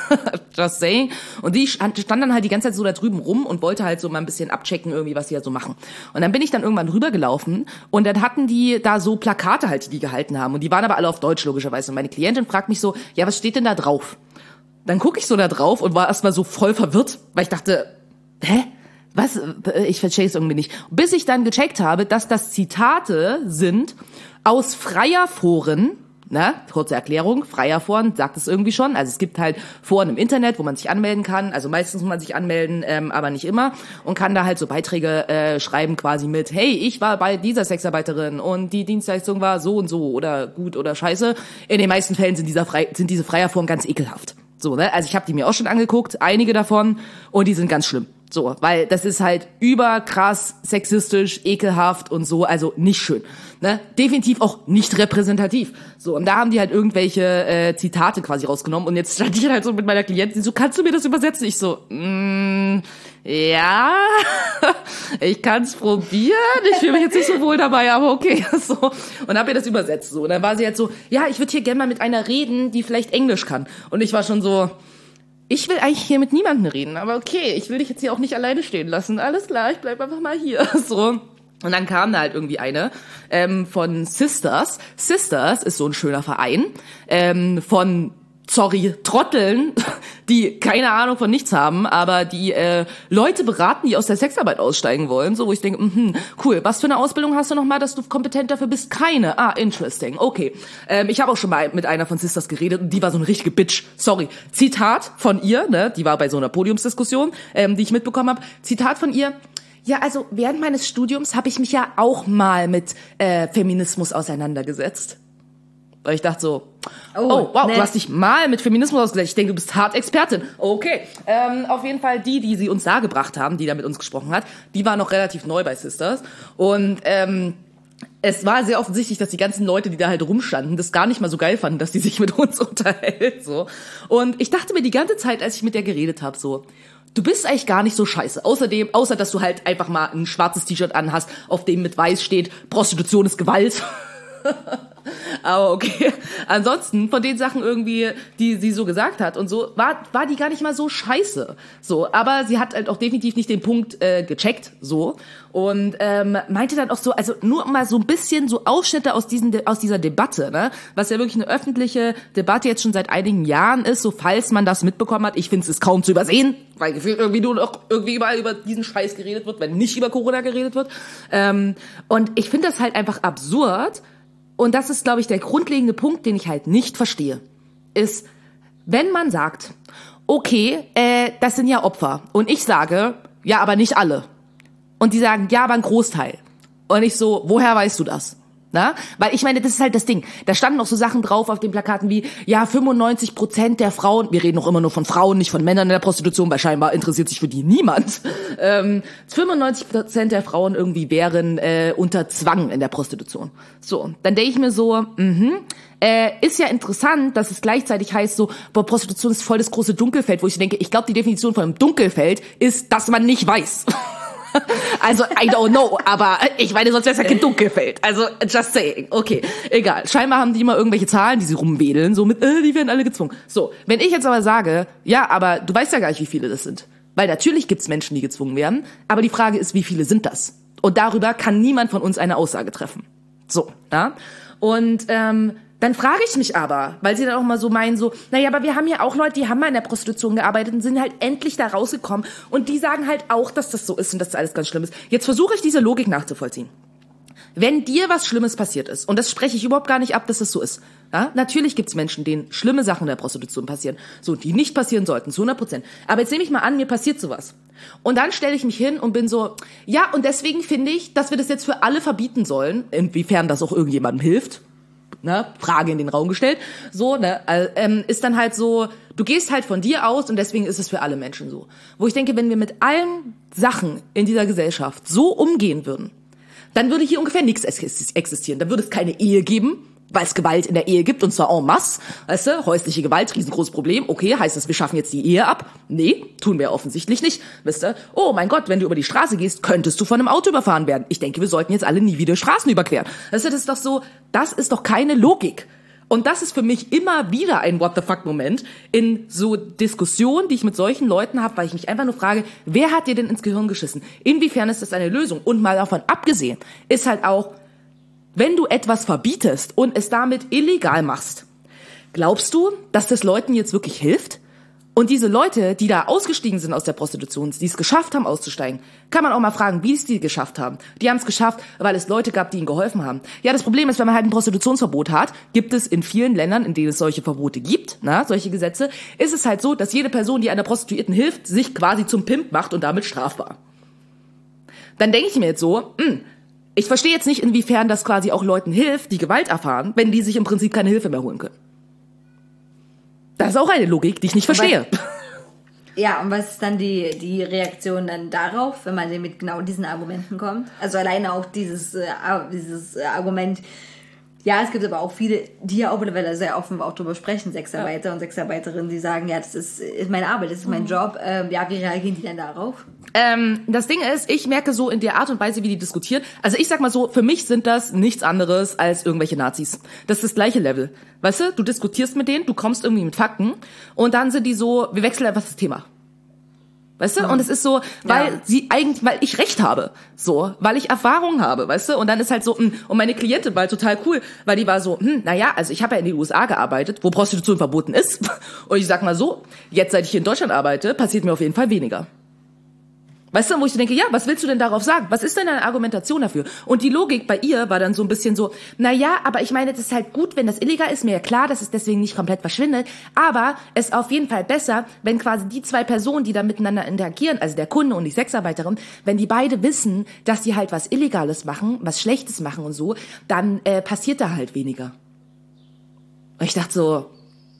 S2: Just saying. Und die stand dann halt die ganze Zeit so da drüben rum und wollte halt so mal ein bisschen abchecken irgendwie, was die da so machen. Und dann bin ich dann irgendwann rübergelaufen und dann hatten die da so Plakate halt, die die gehalten haben. Und die waren aber alle auf Deutsch, logischerweise. Und meine Klientin fragt mich so, ja, was steht denn da drauf? Dann gucke ich so da drauf und war erstmal so voll verwirrt, weil ich dachte, hä? Was? Ich verstehe es irgendwie nicht. Bis ich dann gecheckt habe, dass das Zitate sind aus Freierforen. Na, kurze Erklärung, Freierforen sagt es irgendwie schon. Also es gibt halt Foren im Internet, wo man sich anmelden kann. Also meistens muss man sich anmelden, ähm, aber nicht immer. Und kann da halt so Beiträge äh, schreiben quasi mit, hey, ich war bei dieser Sexarbeiterin und die Dienstleistung war so und so oder gut oder scheiße. In den meisten Fällen sind, dieser Frei- sind diese Freierforen ganz ekelhaft. So, ne? Also ich habe die mir auch schon angeguckt, einige davon, und die sind ganz schlimm. So, weil das ist halt überkrass sexistisch, ekelhaft und so, also nicht schön. Ne? Definitiv auch nicht repräsentativ. So, und da haben die halt irgendwelche äh, Zitate quasi rausgenommen und jetzt stand ich halt so mit meiner Klientin, so, kannst du mir das übersetzen? Ich so, mm, ja, ich kann's probieren, ich fühle mich jetzt nicht so wohl dabei, aber okay. So, und hab ihr das übersetzt. So, und dann war sie jetzt so, ja, ich würde hier gerne mal mit einer reden, die vielleicht Englisch kann. Und ich war schon so, ich will eigentlich hier mit niemandem reden, aber okay, ich will dich jetzt hier auch nicht alleine stehen lassen. Alles klar, ich bleib einfach mal hier. So. Und dann kam da halt irgendwie eine ähm, von Sisters. Sisters ist so ein schöner Verein ähm, von, sorry, Trotteln, die keine Ahnung von nichts haben, aber die äh, Leute beraten, die aus der Sexarbeit aussteigen wollen. So, wo ich denke, mh, cool, was für eine Ausbildung hast du nochmal, dass du kompetent dafür bist? Keine. Ah, interesting. Okay. Ähm, ich habe auch schon mal mit einer von Sisters geredet und die war so eine richtige Bitch. Sorry. Zitat von ihr, ne? Die war bei so einer Podiumsdiskussion, ähm, die ich mitbekommen habe. Zitat von ihr. Ja, also während meines Studiums habe ich mich ja auch mal mit äh, Feminismus auseinandergesetzt. Weil ich dachte so, oh, oh wow, ne. Du hast dich mal mit Feminismus ausgesetzt. Ich denke, du bist hart Expertin. Okay, ähm, auf jeden Fall die, die sie uns da gebracht haben, die da mit uns gesprochen hat, die war noch relativ neu bei Sisters. Und ähm, es war sehr offensichtlich, dass die ganzen Leute, die da halt rumstanden, das gar nicht mal so geil fanden, dass die sich mit uns unterhält. So. Und ich dachte mir die ganze Zeit, als ich mit der geredet habe, so, du bist eigentlich gar nicht so scheiße. Außerdem, außer dass du halt einfach mal ein schwarzes T-Shirt anhast, auf dem mit weiß steht, Prostitution ist Gewalt. Aber okay. Ansonsten, von den Sachen irgendwie, die sie so gesagt hat und so, war, war die gar nicht mal so scheiße. So, aber sie hat halt auch definitiv nicht den Punkt äh, gecheckt, so. Und ähm, meinte dann auch so, also nur mal so ein bisschen so Ausschnitte aus diesen aus dieser Debatte, ne? Was ja wirklich eine öffentliche Debatte jetzt schon seit einigen Jahren ist, so falls man das mitbekommen hat. Ich finde es ist kaum zu übersehen, weil gefühlt irgendwie nur noch irgendwie überall über diesen Scheiß geredet wird, wenn nicht über Corona geredet wird. Ähm, und ich finde das halt einfach absurd. Und das ist, glaube ich, der grundlegende Punkt, den ich halt nicht verstehe, ist, wenn man sagt, okay, äh, das sind ja Opfer. Und ich sage, ja, aber nicht alle. Und die sagen, ja, aber ein Großteil. Und ich so, woher weißt du das? Na? Weil ich meine, das ist halt das Ding. Da standen noch so Sachen drauf auf den Plakaten wie, ja, fünfundneunzig Prozent der Frauen, wir reden noch immer nur von Frauen, nicht von Männern in der Prostitution, weil scheinbar interessiert sich für die niemand. Ähm, fünfundneunzig Prozent der Frauen irgendwie wären äh, unter Zwang in der Prostitution. So, dann denke ich mir so, mhm, äh, ist ja interessant, dass es gleichzeitig heißt so, boah, Prostitution ist voll das große Dunkelfeld, wo ich denke, ich glaube, die Definition von einem Dunkelfeld ist, dass man nicht weiß. Also, I don't know, aber ich meine, sonst wäre es ja kein Dunkelfeld. Also, just saying. Okay, egal. Scheinbar haben die immer irgendwelche Zahlen, die sie rumwedeln, so mit, äh, die werden alle gezwungen. So, wenn ich jetzt aber sage, ja, aber du weißt ja gar nicht, wie viele das sind. Weil natürlich gibt's Menschen, die gezwungen werden, aber die Frage ist, wie viele sind das? Und darüber kann niemand von uns eine Aussage treffen. So, ja. Und, ähm, dann frage ich mich aber, weil sie dann auch mal so meinen, so, naja, aber wir haben ja auch Leute, die haben mal in der Prostitution gearbeitet und sind halt endlich da rausgekommen. Und die sagen halt auch, dass das so ist und dass das alles ganz schlimm ist. Jetzt versuche ich diese Logik nachzuvollziehen. Wenn dir was Schlimmes passiert ist, und das spreche ich überhaupt gar nicht ab, dass das so ist. Ja? Natürlich gibt's Menschen, denen schlimme Sachen in der Prostitution passieren, so, die nicht passieren sollten, zu hundert Prozent. Aber jetzt nehme ich mal an, mir passiert sowas. Und dann stelle ich mich hin und bin so, ja, und deswegen finde ich, dass wir das jetzt für alle verbieten sollen, inwiefern das auch irgendjemandem hilft. Ne, Frage in den Raum gestellt, so, ne, ähm, ist dann halt so, du gehst halt von dir aus und deswegen ist es für alle Menschen so. Wo ich denke, wenn wir mit allen Sachen in dieser Gesellschaft so umgehen würden, dann würde hier ungefähr nichts existieren. Dann würde es keine Ehe geben, weil es Gewalt in der Ehe gibt, und zwar en masse, weißt du, häusliche Gewalt, riesengroßes Problem, okay, heißt das, wir schaffen jetzt die Ehe ab? Nee, tun wir offensichtlich nicht, wisst ihr, oh mein Gott, wenn du über die Straße gehst, könntest du von einem Auto überfahren werden. Ich denke, wir sollten jetzt alle nie wieder Straßen überqueren. Weißt du, das ist doch so, das ist doch keine Logik. Und das ist für mich immer wieder ein What-the-fuck-Moment in so Diskussionen, die ich mit solchen Leuten habe, weil ich mich einfach nur frage, wer hat dir denn ins Gehirn geschissen? Inwiefern ist das eine Lösung? Und mal davon abgesehen, ist halt auch, wenn du etwas verbietest und es damit illegal machst, glaubst du, dass das Leuten jetzt wirklich hilft? Und diese Leute, die da ausgestiegen sind aus der Prostitution, die es geschafft haben auszusteigen, kann man auch mal fragen, wie es die geschafft haben. Die haben es geschafft, weil es Leute gab, die ihnen geholfen haben. Ja, das Problem ist, wenn man halt ein Prostitutionsverbot hat, gibt es in vielen Ländern, in denen es solche Verbote gibt, na, solche Gesetze, ist es halt so, dass jede Person, die einer Prostituierten hilft, sich quasi zum Pimp macht und damit strafbar. Dann denke ich mir jetzt so, mh, ich verstehe jetzt nicht, inwiefern das quasi auch Leuten hilft, die Gewalt erfahren, wenn die sich im Prinzip keine Hilfe mehr holen können. Das ist auch eine Logik, die ich nicht verstehe.
S4: Was, ja, und was ist dann die, die Reaktion dann darauf, wenn man mit genau diesen Argumenten kommt? Also alleine auch dieses, äh, dieses äh, Argument, ja, es gibt aber auch viele, die ja auch mittlerweile sehr offen auch darüber sprechen, Sexarbeiter ja. und Sexarbeiterinnen, die sagen, ja, das ist, ist meine Arbeit, das ist mein mhm. Job. Ähm, ja, wie reagieren die denn darauf?
S2: Ähm, das Ding ist, ich merke so in der Art und Weise, wie die diskutieren, also ich sag mal so, für mich sind das nichts anderes als irgendwelche Nazis. Das ist das gleiche Level. Weißt du, du diskutierst mit denen, du kommst irgendwie mit Fakten und dann sind die so, wir wechseln einfach das Thema. Weißt du? Mhm. Und es ist so, weil ja. sie eigentlich, weil ich Recht habe. So, weil ich Erfahrung habe, weißt du? Und dann ist halt so, mh, und meine Klientin war halt total cool, weil die war so, hm, naja, also ich habe ja in den U S A gearbeitet, wo Prostitution verboten ist. Und ich sag mal so, jetzt seit ich hier in Deutschland arbeite, passiert mir auf jeden Fall weniger. Weißt du, wo ich denke, ja, was willst du denn darauf sagen? Was ist denn deine Argumentation dafür? Und die Logik bei ihr war dann so ein bisschen so, na ja, aber ich meine, das ist halt gut, wenn das illegal ist, mir ja klar, dass es deswegen nicht komplett verschwindet, aber es ist auf jeden Fall besser, wenn quasi die zwei Personen, die da miteinander interagieren, also der Kunde und die Sexarbeiterin, wenn die beide wissen, dass die halt was Illegales machen, was Schlechtes machen und so, dann äh, passiert da halt weniger. Und ich dachte so,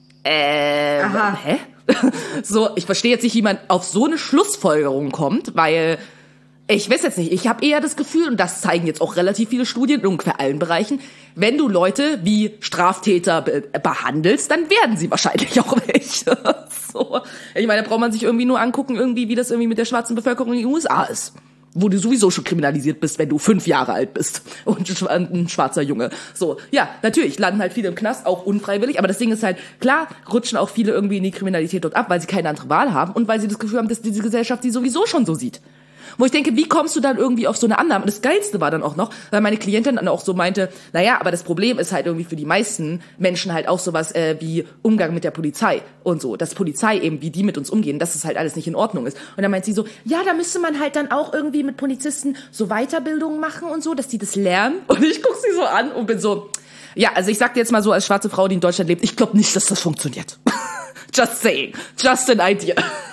S2: äh, Aha. hä? So, ich verstehe jetzt nicht, wie man auf so eine Schlussfolgerung kommt, weil ich weiß jetzt nicht, ich habe eher das Gefühl, und das zeigen jetzt auch relativ viele Studien in ungefähr allen Bereichen, wenn du Leute wie Straftäter be- behandelst, dann werden sie wahrscheinlich auch welche. So, ich meine, da braucht man sich irgendwie nur angucken, irgendwie, wie das irgendwie mit der schwarzen Bevölkerung in den U S A ist. Wo du sowieso schon kriminalisiert bist, wenn du fünf Jahre alt bist und ein schwarzer Junge. So, ja, natürlich landen halt viele im Knast, auch unfreiwillig, aber das Ding ist halt, klar rutschen auch viele irgendwie in die Kriminalität dort ab, weil sie keine andere Wahl haben und weil sie das Gefühl haben, dass diese Gesellschaft sie sowieso schon so sieht. Wo ich denke, wie kommst du dann irgendwie auf so eine Annahme? Und das Geilste war dann auch noch, weil meine Klientin dann auch so meinte, naja, aber das Problem ist halt irgendwie für die meisten Menschen halt auch sowas äh, wie Umgang mit der Polizei und so. Dass Polizei eben, wie die mit uns umgehen, dass das halt alles nicht in Ordnung ist. Und dann meint sie so, ja, da müsste man halt dann auch irgendwie mit Polizisten so Weiterbildungen machen und so, dass die das lernen. Und ich guck sie so an und bin so, ja, also ich sag dir jetzt mal so als schwarze Frau, die in Deutschland lebt, ich glaube nicht, dass das funktioniert. Just saying. Just an idea.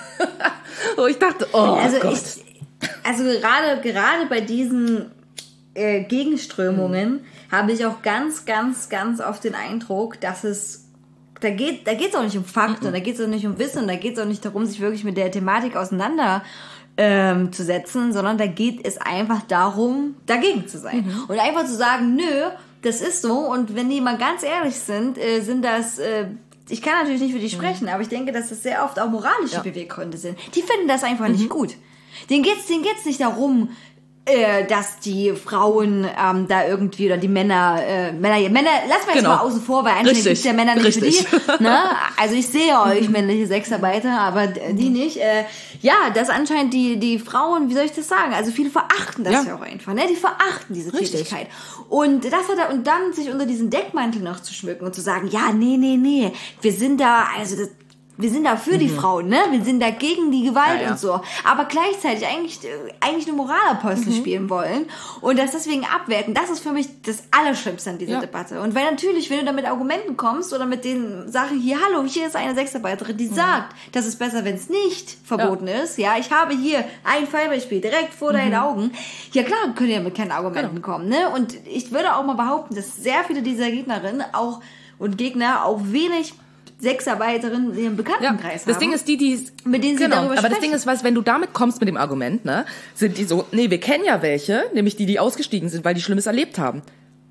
S2: Und ich dachte, oh
S4: also
S2: Gott.
S4: Ich, Also gerade gerade bei diesen äh, Gegenströmungen mhm. habe ich auch ganz, ganz, ganz oft den Eindruck, dass es, da geht da geht's auch nicht um Fakten, mhm. da geht's auch nicht um Wissen, da geht's auch nicht darum, sich wirklich mit der Thematik auseinander ähm, zu setzen, sondern da geht es einfach darum, dagegen zu sein. Mhm. Und einfach zu sagen, nö, das ist so. Und wenn die mal ganz ehrlich sind, äh, sind das... Äh, ich kann natürlich nicht für die sprechen, mhm. aber ich denke, dass das sehr oft auch moralische ja. Beweggründe sind. Die finden das einfach mhm. nicht gut. Denen geht's, denen geht's nicht darum, äh, dass die Frauen ähm, da irgendwie oder die Männer, äh, Männer, Männer, lass mal jetzt
S2: genau.
S4: mal außen vor, weil eigentlich gibt's ja Männer nicht
S2: Richtig.
S4: für die. Ne? Also ich sehe euch männliche Sexarbeiter, aber die nicht. Äh, ja, das anscheinend die die Frauen, wie soll ich das sagen? Also viele verachten das ja, ja auch einfach, ne? Die verachten diese Richtig. Tätigkeit. Und das hat er, und dann sich unter diesen Deckmantel noch zu schmücken und zu sagen, ja, nee, nee, nee, wir sind da, also das wir sind da für mhm. die Frauen, ne? Wir sind da gegen die Gewalt ja, ja. und so. Aber gleichzeitig eigentlich, eigentlich eine Moralapostel mhm. spielen wollen und das deswegen abwerten. Das ist für mich das Allerschlimmste an dieser ja. Debatte. Und weil natürlich, wenn du da mit Argumenten kommst oder mit den Sachen hier, hallo, hier ist eine Sexarbeiterin, die mhm. sagt, das ist besser, wenn es nicht verboten ja. ist. Ja, ich habe hier ein Fallbeispiel direkt vor mhm. deinen Augen. Ja klar, können ja mit keinen Argumenten genau. kommen, ne? Und ich würde auch mal behaupten, dass sehr viele dieser Gegnerinnen auch und Gegner auch wenig Sexarbeiterinnen in ihrem Bekanntenkreis
S2: ja, das
S4: haben.
S2: Ding ist die, die
S4: mit denen sie
S2: genau,
S4: darüber
S2: aber
S4: sprechen.
S2: das Ding ist, was, wenn du damit kommst mit dem Argument, ne, sind die so, nee, wir kennen ja welche, nämlich die, die ausgestiegen sind, weil die Schlimmes erlebt haben.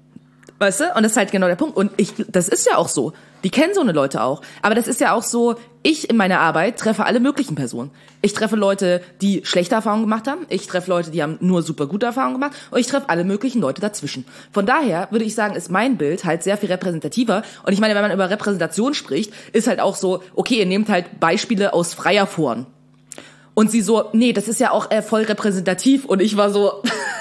S2: Weißt du? Und das ist halt genau der Punkt. Und ich, das ist ja auch so. Die kennen so eine Leute auch. Aber das ist ja auch so, ich in meiner Arbeit treffe alle möglichen Personen. Ich treffe Leute, die schlechte Erfahrungen gemacht haben. Ich treffe Leute, die haben nur super gute Erfahrungen gemacht. Und ich treffe alle möglichen Leute dazwischen. Von daher würde ich sagen, ist mein Bild halt sehr viel repräsentativer. Und ich meine, wenn man über Repräsentation spricht, ist halt auch so, okay, ihr nehmt halt Beispiele aus freier Foren. Und sie so, nee, das ist ja auch äh, voll repräsentativ. Und ich war so...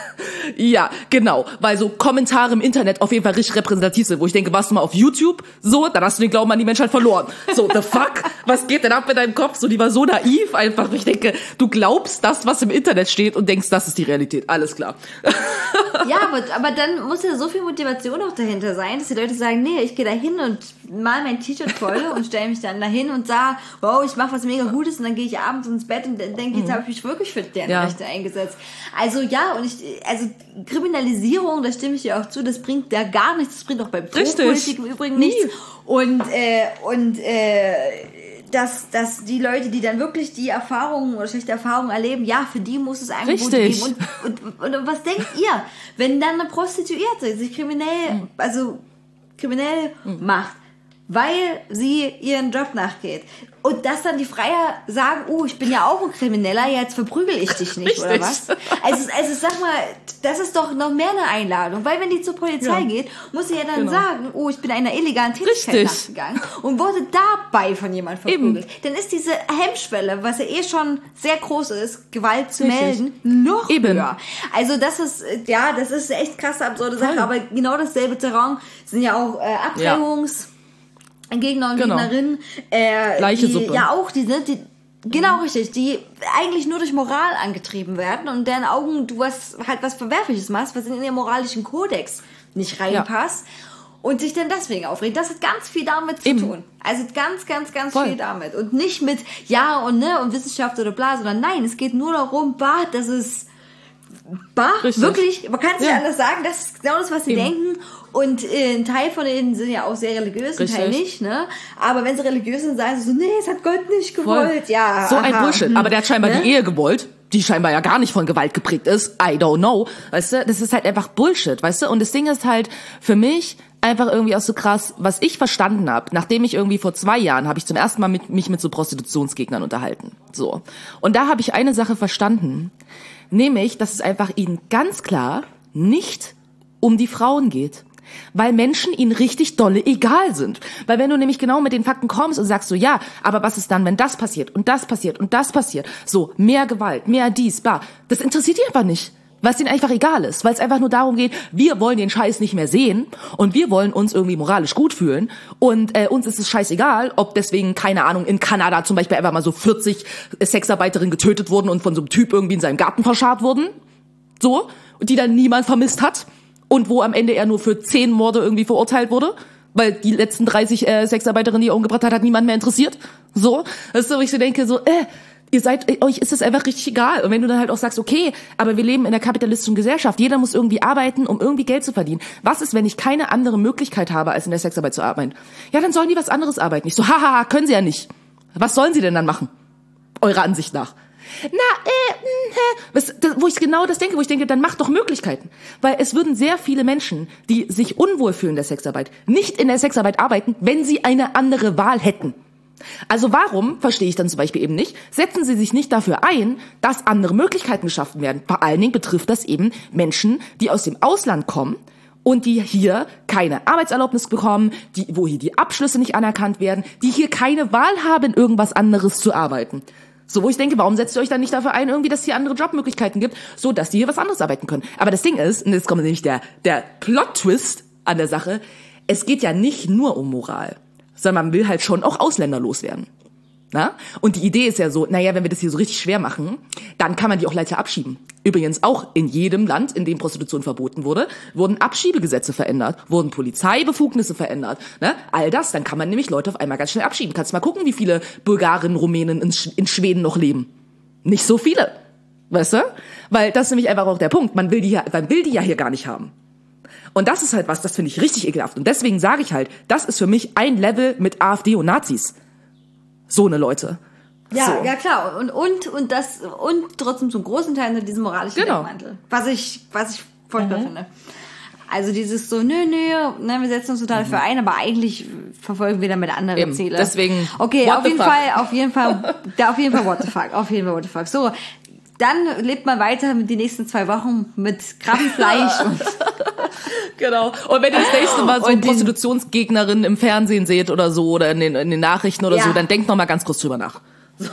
S2: Ja, genau, weil so Kommentare im Internet auf jeden Fall richtig repräsentativ sind, wo ich denke, warst du mal auf YouTube, so, dann hast du den Glauben an die Menschheit verloren. So, the fuck, was geht denn ab mit deinem Kopf? So, die war so naiv einfach. Ich denke, du glaubst das, was im Internet steht und denkst, das ist die Realität. Alles klar.
S4: Ja, aber, aber dann muss ja so viel Motivation auch dahinter sein, dass die Leute sagen, nee, ich gehe da hin und mal mein T-Shirt voll und stelle mich dann dahin und sage, wow, ich mache was mega Gutes und dann gehe ich abends ins Bett und denke, jetzt habe ich mich wirklich für deren
S2: Ja.
S4: Rechte eingesetzt. Also ja, und ich, also Kriminalisierung, da stimme ich dir auch zu, das bringt ja gar nichts, das bringt auch bei Pro-Politik im Übrigen
S2: Nie.
S4: nichts. Und, äh, und, äh, dass, dass die Leute, die dann wirklich die Erfahrungen oder schlechte Erfahrungen erleben, ja, für die muss es Angebote
S2: Richtig.
S4: geben. Und, und, und was denkt ihr, wenn dann eine Prostituierte sich kriminell, also kriminell macht, weil sie ihren Job nachgeht und dass dann die Freier sagen, oh, ich bin ja auch ein Krimineller, jetzt verprügel ich dich nicht,
S2: Richtig.
S4: oder was? Also, also sag mal, das ist doch noch mehr eine Einladung, weil wenn die zur Polizei
S2: Ja.
S4: geht, muss sie ja dann
S2: Genau.
S4: sagen, oh, ich bin einer illegalen Tätigkeit
S2: Richtig.
S4: nachgegangen und wurde dabei von jemandem verprügelt. Dann ist diese Hemmschwelle, was ja eh schon sehr groß ist, Gewalt zu
S2: Richtig.
S4: melden, noch
S2: Eben.
S4: höher. Also das ist, äh, ja, das ist eine echt krasse, absurde
S2: Voll.
S4: Sache, aber genau dasselbe Terrain sind ja auch äh, Abtreibungs... Gegner und
S2: Genau.
S4: Gegnerinnen, äh,
S2: Gleiche
S4: die,
S2: Suppe.
S4: ja auch, die sind, die, genau richtig, die eigentlich nur durch Moral angetrieben werden und deren Augen du was, halt was Verwerfliches machst, was in ihren moralischen Kodex nicht reinpasst und sich dann deswegen aufregen. Das hat ganz viel damit zu
S2: Eben.
S4: tun. Also ganz, ganz, ganz
S2: Voll.
S4: viel damit. Und nicht mit ja und ne und Wissenschaft oder bla, sondern nein, es geht nur darum, bah, das ist bah,
S2: Richtig.
S4: wirklich, man kann es nicht
S2: Ja.
S4: anders sagen, das ist genau das, was sie
S2: Eben.
S4: denken. Und äh, ein Teil von denen sind ja auch sehr religiös, ein Teil
S2: Richtig.
S4: nicht, ne? Aber wenn sie religiös sind, sagen sie so, nee, es hat Gott nicht
S2: Voll.
S4: gewollt. Ja,
S2: So ein
S4: aha,
S2: Bullshit.
S4: hm,
S2: Aber der hat scheinbar
S4: ne?
S2: die Ehe gewollt, die scheinbar ja gar nicht von Gewalt geprägt ist. I don't know. Weißt du, das ist halt einfach Bullshit, weißt du? Und das Ding ist halt für mich einfach irgendwie auch so krass, was ich verstanden habe, nachdem ich irgendwie vor zwei Jahren habe ich zum ersten Mal mit, mich mit so Prostitutionsgegnern unterhalten. So. Und da habe ich eine Sache verstanden, nämlich, dass es einfach ihnen ganz klar nicht um die Frauen geht. Weil Menschen ihnen richtig dolle egal sind. Weil wenn du nämlich genau mit den Fakten kommst und sagst so, ja, aber was ist dann, wenn das passiert und das passiert und das passiert? So, mehr Gewalt, mehr dies, bah. Das interessiert die einfach nicht. Weil es ihnen einfach egal ist. Weil es einfach nur darum geht, wir wollen den Scheiß nicht mehr sehen und wir wollen uns irgendwie moralisch gut fühlen. Und äh, uns ist es scheißegal, ob deswegen, keine Ahnung, in Kanada zum Beispiel einfach mal so vierzig Sexarbeiterinnen getötet wurden und von so einem Typ irgendwie in seinem Garten verscharrt wurden. So. Und die dann niemand vermisst hat. Und wo am Ende er nur für zehn Morde irgendwie verurteilt wurde, weil die letzten dreißig äh, Sexarbeiterinnen, die er umgebracht hat, hat niemand mehr interessiert. So, das ist so, wo ich so denke, so, äh, ihr seid, äh, euch ist das einfach richtig egal. Und wenn du dann halt auch sagst, okay, aber wir leben in einer kapitalistischen Gesellschaft, jeder muss irgendwie arbeiten, um irgendwie Geld zu verdienen. Was ist, wenn ich keine andere Möglichkeit habe, als in der Sexarbeit zu arbeiten? Ja, dann sollen die was anderes arbeiten. Ich so, hahaha, können sie ja nicht. Was sollen sie denn dann machen? Eurer Ansicht nach. Na, äh, mh, was, das, wo ich genau das denke, wo ich denke, dann macht doch Möglichkeiten. Weil es würden sehr viele Menschen, die sich unwohl fühlen in der Sexarbeit, nicht in der Sexarbeit arbeiten, wenn sie eine andere Wahl hätten. Also warum, verstehe ich dann zum Beispiel eben nicht, setzen sie sich nicht dafür ein, dass andere Möglichkeiten geschaffen werden? Vor allen Dingen betrifft das eben Menschen, die aus dem Ausland kommen und die hier keine Arbeitserlaubnis bekommen, die, wo hier die Abschlüsse nicht anerkannt werden, die hier keine Wahl haben, irgendwas anderes zu arbeiten. So, wo ich denke, warum setzt ihr euch dann nicht dafür ein, irgendwie, dass es hier andere Jobmöglichkeiten gibt, so dass die hier was anderes arbeiten können? Aber das Ding ist, und jetzt kommt nämlich der, der Plot-Twist an der Sache, es geht ja nicht nur um Moral, sondern man will halt schon auch Ausländer loswerden. Na? Und die Idee ist ja so, naja, wenn wir das hier so richtig schwer machen, dann kann man die auch leichter abschieben. Übrigens auch in jedem Land, in dem Prostitution verboten wurde, wurden Abschiebegesetze verändert, wurden Polizeibefugnisse verändert. Ne? All das, dann kann man nämlich Leute auf einmal ganz schnell abschieben. Kannst mal gucken, wie viele Bulgarinnen, Rumänen in, Sch- in Schweden noch leben. Nicht so viele. Weißt du? Weil das ist nämlich einfach auch der Punkt. Man will die ja, man will die ja hier gar nicht haben. Und das ist halt was, das finde ich richtig ekelhaft. Und deswegen sage ich halt, das ist für mich ein Level mit AfD und Nazis. So eine Leute.
S4: Ja,
S2: so.
S4: ja klar. Und, und, und das, und trotzdem zum großen Teil unter diesem moralischen
S2: Genau.
S4: Deckmantel. Was ich, was ich furchtbar
S2: Mhm.
S4: finde. Also dieses so, nö, nö, ne, wir setzen uns total für ein, aber eigentlich verfolgen wir damit andere
S2: Eben,
S4: Ziele.
S2: deswegen,
S4: Okay,
S2: what
S4: auf
S2: the
S4: jeden
S2: fuck?
S4: Fall, auf jeden Fall, da auf jeden Fall what the fuck, auf jeden Fall what the fuck. So, dann lebt man weiter mit die nächsten zwei Wochen mit Krabbenfleisch und
S2: Genau. Und wenn ihr das nächste Mal so
S4: Und den-
S2: Prostitutionsgegnerinnen im Fernsehen seht oder so oder in den, in den Nachrichten oder
S4: Ja.
S2: so, dann denkt noch mal ganz kurz drüber nach.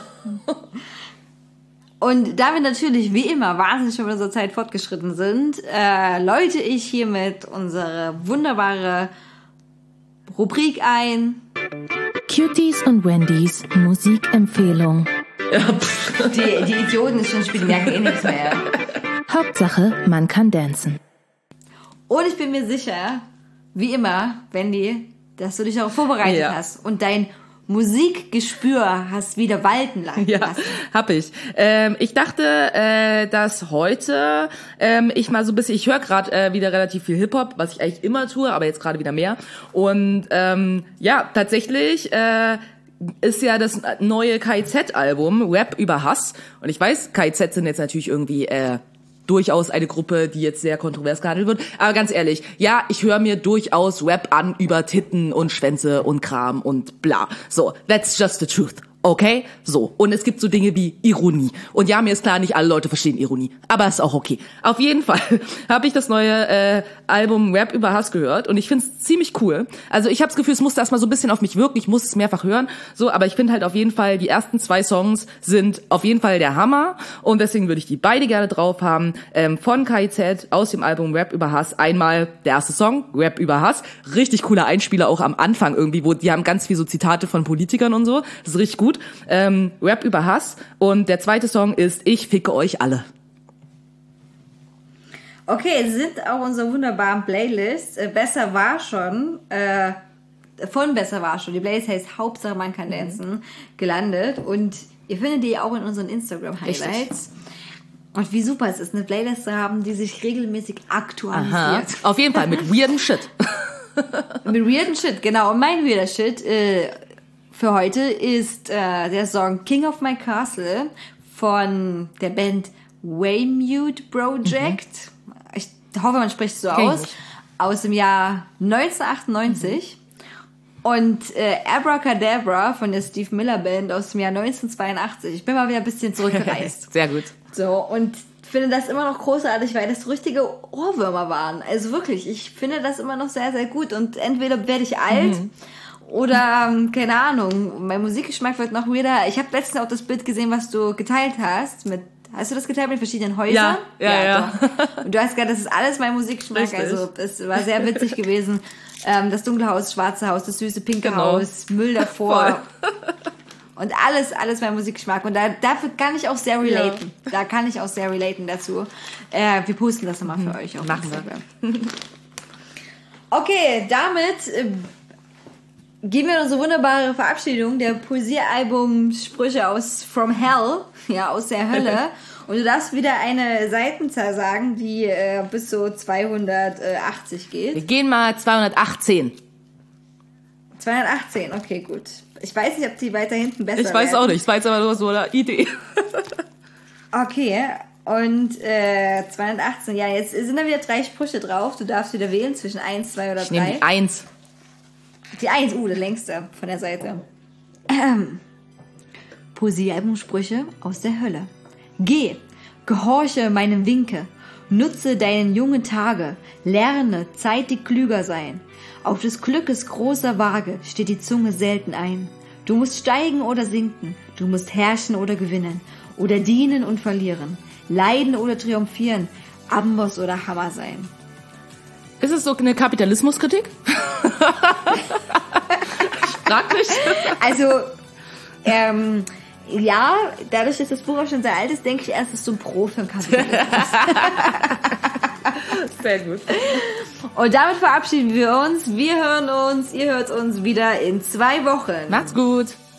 S4: Und da wir natürlich wie immer wahnsinnig schon mit unserer Zeit fortgeschritten sind, äh, läute ich hiermit unsere wunderbare Rubrik ein.
S5: Cuties und Wendys Musikempfehlung.
S4: Die, die Idioten ist schon spielen, merken eh nichts mehr.
S5: Hauptsache, man kann dancen.
S4: Und ich bin mir sicher, wie immer, Wendy, dass du dich darauf vorbereitet
S2: Ja.
S4: hast und dein Musikgespür hast wieder walten lassen.
S2: Ja, hab ich. Ähm, ich dachte, äh, dass heute ähm, ich mal so ein bisschen, ich höre gerade äh, wieder relativ viel Hip-Hop, was ich eigentlich immer tue, aber jetzt gerade wieder mehr. Und ähm, ja, tatsächlich äh, ist ja das neue K I Z-Album Rap über Hass. Und ich weiß, K I Z sind jetzt natürlich irgendwie äh, durchaus eine Gruppe, die jetzt sehr kontrovers gehandelt wird. Aber ganz ehrlich, ja, ich höre mir durchaus Rap an über Titten und Schwänze und Kram und bla. So, that's just the truth. Okay? So. Und es gibt so Dinge wie Ironie. Und ja, mir ist klar, nicht alle Leute verstehen Ironie. Aber ist auch okay. Auf jeden Fall habe ich das neue äh, Album Rap über Hass gehört. Und ich finde es ziemlich cool. Also ich habe das Gefühl, es musste erstmal so ein bisschen auf mich wirken. Ich muss es mehrfach hören. So, aber ich finde halt auf jeden Fall, die ersten zwei Songs sind auf jeden Fall der Hammer. Und deswegen würde ich die beide gerne drauf haben. Ähm, von K I Z aus dem Album Rap über Hass. Einmal der erste Song, Rap über Hass. Richtig cooler Einspieler auch am Anfang irgendwie, wo die haben ganz viel so Zitate von Politikern und so. Das ist richtig gut. Ähm, Rap über Hass. Und der zweite Song ist Ich ficke euch alle.
S4: Okay, es sind auch unsere wunderbaren Playlists. Äh, Besser war schon, äh, von Besser war schon, die Playlist heißt Hauptsache man kann dancen, gelandet. Und ihr findet die auch in unseren Instagram-Highlights. Und wie super es ist, eine Playlist zu haben, die sich regelmäßig aktualisiert.
S2: Aha. Auf jeden Fall mit weirden Shit.
S4: Mit weirden Shit, genau. Und mein weirder Shit äh, für heute ist äh, der Song King of My Castle von der Band Waymute Project. Mhm. Ich hoffe, man spricht es so
S2: Kenn ich
S4: aus.
S2: nicht.
S4: Aus dem Jahr neunzehnhundertachtundneunzig. Mhm. Und äh, Abracadabra von der Steve Miller Band aus dem Jahr neunzehnhundertzweiundachtzig. Ich bin mal wieder ein bisschen zurückgereist.
S2: Sehr gut.
S4: So, und finde das immer noch großartig, weil das so richtige Ohrwürmer waren. Also wirklich, ich finde das immer noch sehr, sehr gut. Und entweder werde ich alt
S2: Mhm.
S4: oder, ähm, keine Ahnung, mein Musikgeschmack wird noch weirder. Ich habe letztens auch das Bild gesehen, was du geteilt hast. Mit, hast du das geteilt mit verschiedenen Häusern?
S2: Ja, ja, ja.
S4: Doch. Und du hast gesagt, das ist alles mein Musikgeschmack.
S2: Richtig.
S4: Also es war sehr witzig gewesen. Ähm, das dunkle Haus, das schwarze Haus, das süße pinke
S2: Genau.
S4: Haus, Müll davor. Und alles, alles mein Musikgeschmack. Und da, dafür kann ich auch sehr relaten. Ja. Da kann ich auch sehr relaten dazu. Äh, wir posten das nochmal für euch auf
S2: Machen
S4: Instagram. Okay, damit äh, geben wir unsere wunderbare Verabschiedung der Poesiealbum Sprüche aus From Hell, ja, aus der Hölle. Und du darfst wieder eine Seitenzahl sagen, die äh, bis so zweihundertachtzig geht.
S2: Wir gehen mal zweihundertachtzehn.
S4: zweihundertachtzehn, okay, gut. Ich weiß nicht, ob die weiter hinten besser
S2: Ich weiß
S4: werden.
S2: auch nicht. Es war jetzt aber nur so eine Idee.
S4: Okay, und äh, zweihundertachtzehn, ja, jetzt sind da wieder drei Sprüche drauf. Du darfst wieder wählen zwischen eins, zwei oder
S2: Ich nehme
S4: drei.
S2: die eins.
S4: Die eins, uh, der längste von der Seite. Ähm. Poesiealbumsprüche aus der Hölle. Geh, gehorche meinem Winke, nutze deinen jungen Tage, lerne zeitig klüger sein. Auf des Glückes großer Waage steht die Zunge selten ein. Du musst steigen oder sinken, du musst herrschen oder gewinnen, oder dienen und verlieren, leiden oder triumphieren, Amboss oder Hammer sein.
S2: Ist es so eine Kapitalismuskritik? Praktisch.
S4: Also, ähm, ja, dadurch, dass das Buch auch schon sehr alt ist, denke ich erst, es ist so ein Pro für den Kapitalismus.
S2: Sehr gut.
S4: Und damit verabschieden wir uns. Wir hören uns, ihr hört uns wieder in zwei Wochen.
S2: Macht's gut.